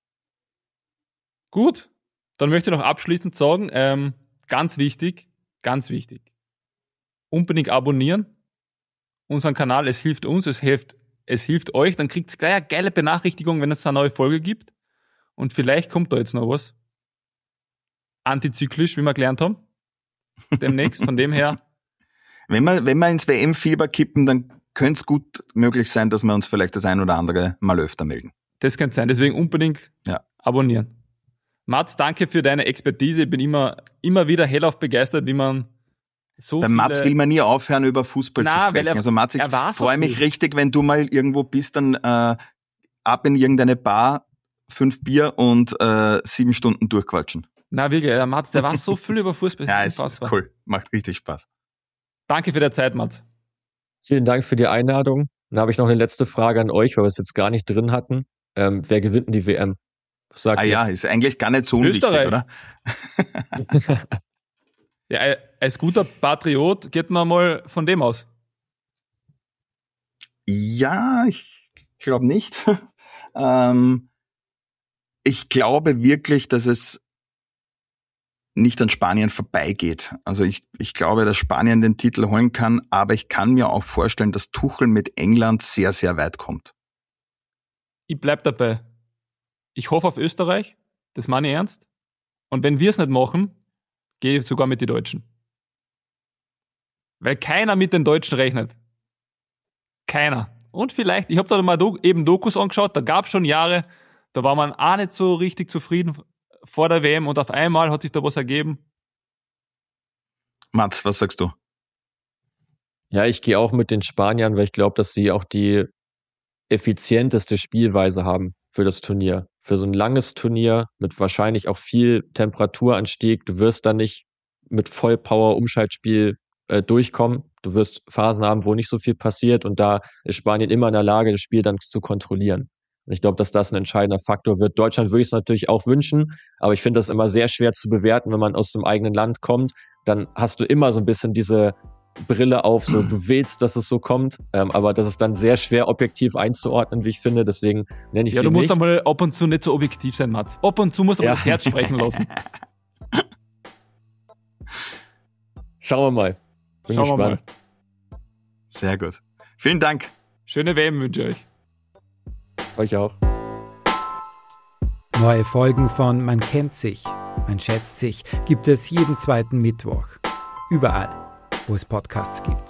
Gut, dann möchte ich noch abschließend sagen, ähm, ganz wichtig, ganz wichtig, unbedingt abonnieren, unseren Kanal, es hilft uns, es hilft, es hilft euch, dann kriegt ihr gleich eine geile Benachrichtigung, wenn es eine neue Folge gibt und vielleicht kommt da jetzt noch was. Antizyklisch, wie wir gelernt haben, demnächst, von dem her. Wenn wir, wenn wir ins W M-Fieber kippen, dann könnte es gut möglich sein, dass wir uns vielleicht das ein oder andere mal öfter melden. Das könnte sein, deswegen unbedingt ja. abonnieren. Mats, danke für deine Expertise. Ich bin immer, immer wieder hellauf begeistert, wie man so Bei viele... Mats will man nie aufhören, über Fußball Na, zu sprechen. weil er, also Mats, ich er war so freue mich viel. richtig, wenn du mal irgendwo bist, dann äh, ab in irgendeine Bar, fünf Bier und äh, sieben Stunden durchquatschen. Na wirklich, der Mats, der war so viel über Fußball. Ja, es ist cool. Macht richtig Spaß. Danke für die Zeit, Mats. Vielen Dank für die Einladung. Dann habe ich noch eine letzte Frage an euch, weil wir es jetzt gar nicht drin hatten. Ähm, wer gewinnt denn die W M? Was sagt ah ihr? ja, ist eigentlich gar nicht so unwichtig, Österreich. oder? Ja, als guter Patriot geht man mal von dem aus. Ja, ich glaube nicht. ähm, ich glaube wirklich, dass es nicht an Spanien vorbeigeht. Also ich, ich glaube, dass Spanien den Titel holen kann, aber ich kann mir auch vorstellen, dass Tuchel mit England sehr, sehr weit kommt. Ich bleib dabei. Ich hoffe auf Österreich, das meine ich ernst. Und wenn wir es nicht machen, gehe ich sogar mit den Deutschen. Weil keiner mit den Deutschen rechnet. Keiner. Und vielleicht, ich habe da mal do, eben Dokus angeschaut, da gab es schon Jahre, da war man auch nicht so richtig zufrieden vor der W M und auf einmal hat sich da was ergeben. Mats, was sagst du? Ja, ich gehe auch mit den Spaniern, weil ich glaube, dass sie auch die effizienteste Spielweise haben für das Turnier. Für so ein langes Turnier mit wahrscheinlich auch viel Temperaturanstieg. Du wirst da nicht mit Vollpower-Umschaltspiel äh, durchkommen. Du wirst Phasen haben, wo nicht so viel passiert und da ist Spanien immer in der Lage, das Spiel dann zu kontrollieren. Und ich glaube, dass das ein entscheidender Faktor wird. Deutschland würde ich es natürlich auch wünschen, aber ich finde das immer sehr schwer zu bewerten, wenn man aus dem eigenen Land kommt. Dann hast du immer so ein bisschen diese Brille auf, so du willst, dass es so kommt, ähm, aber das ist dann sehr schwer objektiv einzuordnen, wie ich finde, deswegen nenne ich ja, sie du musst nicht. einmal ab und zu nicht so objektiv sein, Mats. Ab und zu musst du ja. das Herz sprechen lassen. Schauen wir mal. Bin Schauen gespannt. wir mal. Sehr gut. Vielen Dank. Schöne W M wünsche ich euch. Euch auch. Neue Folgen von Man kennt sich, man schätzt sich gibt es jeden zweiten Mittwoch. Überall, wo es Podcasts gibt.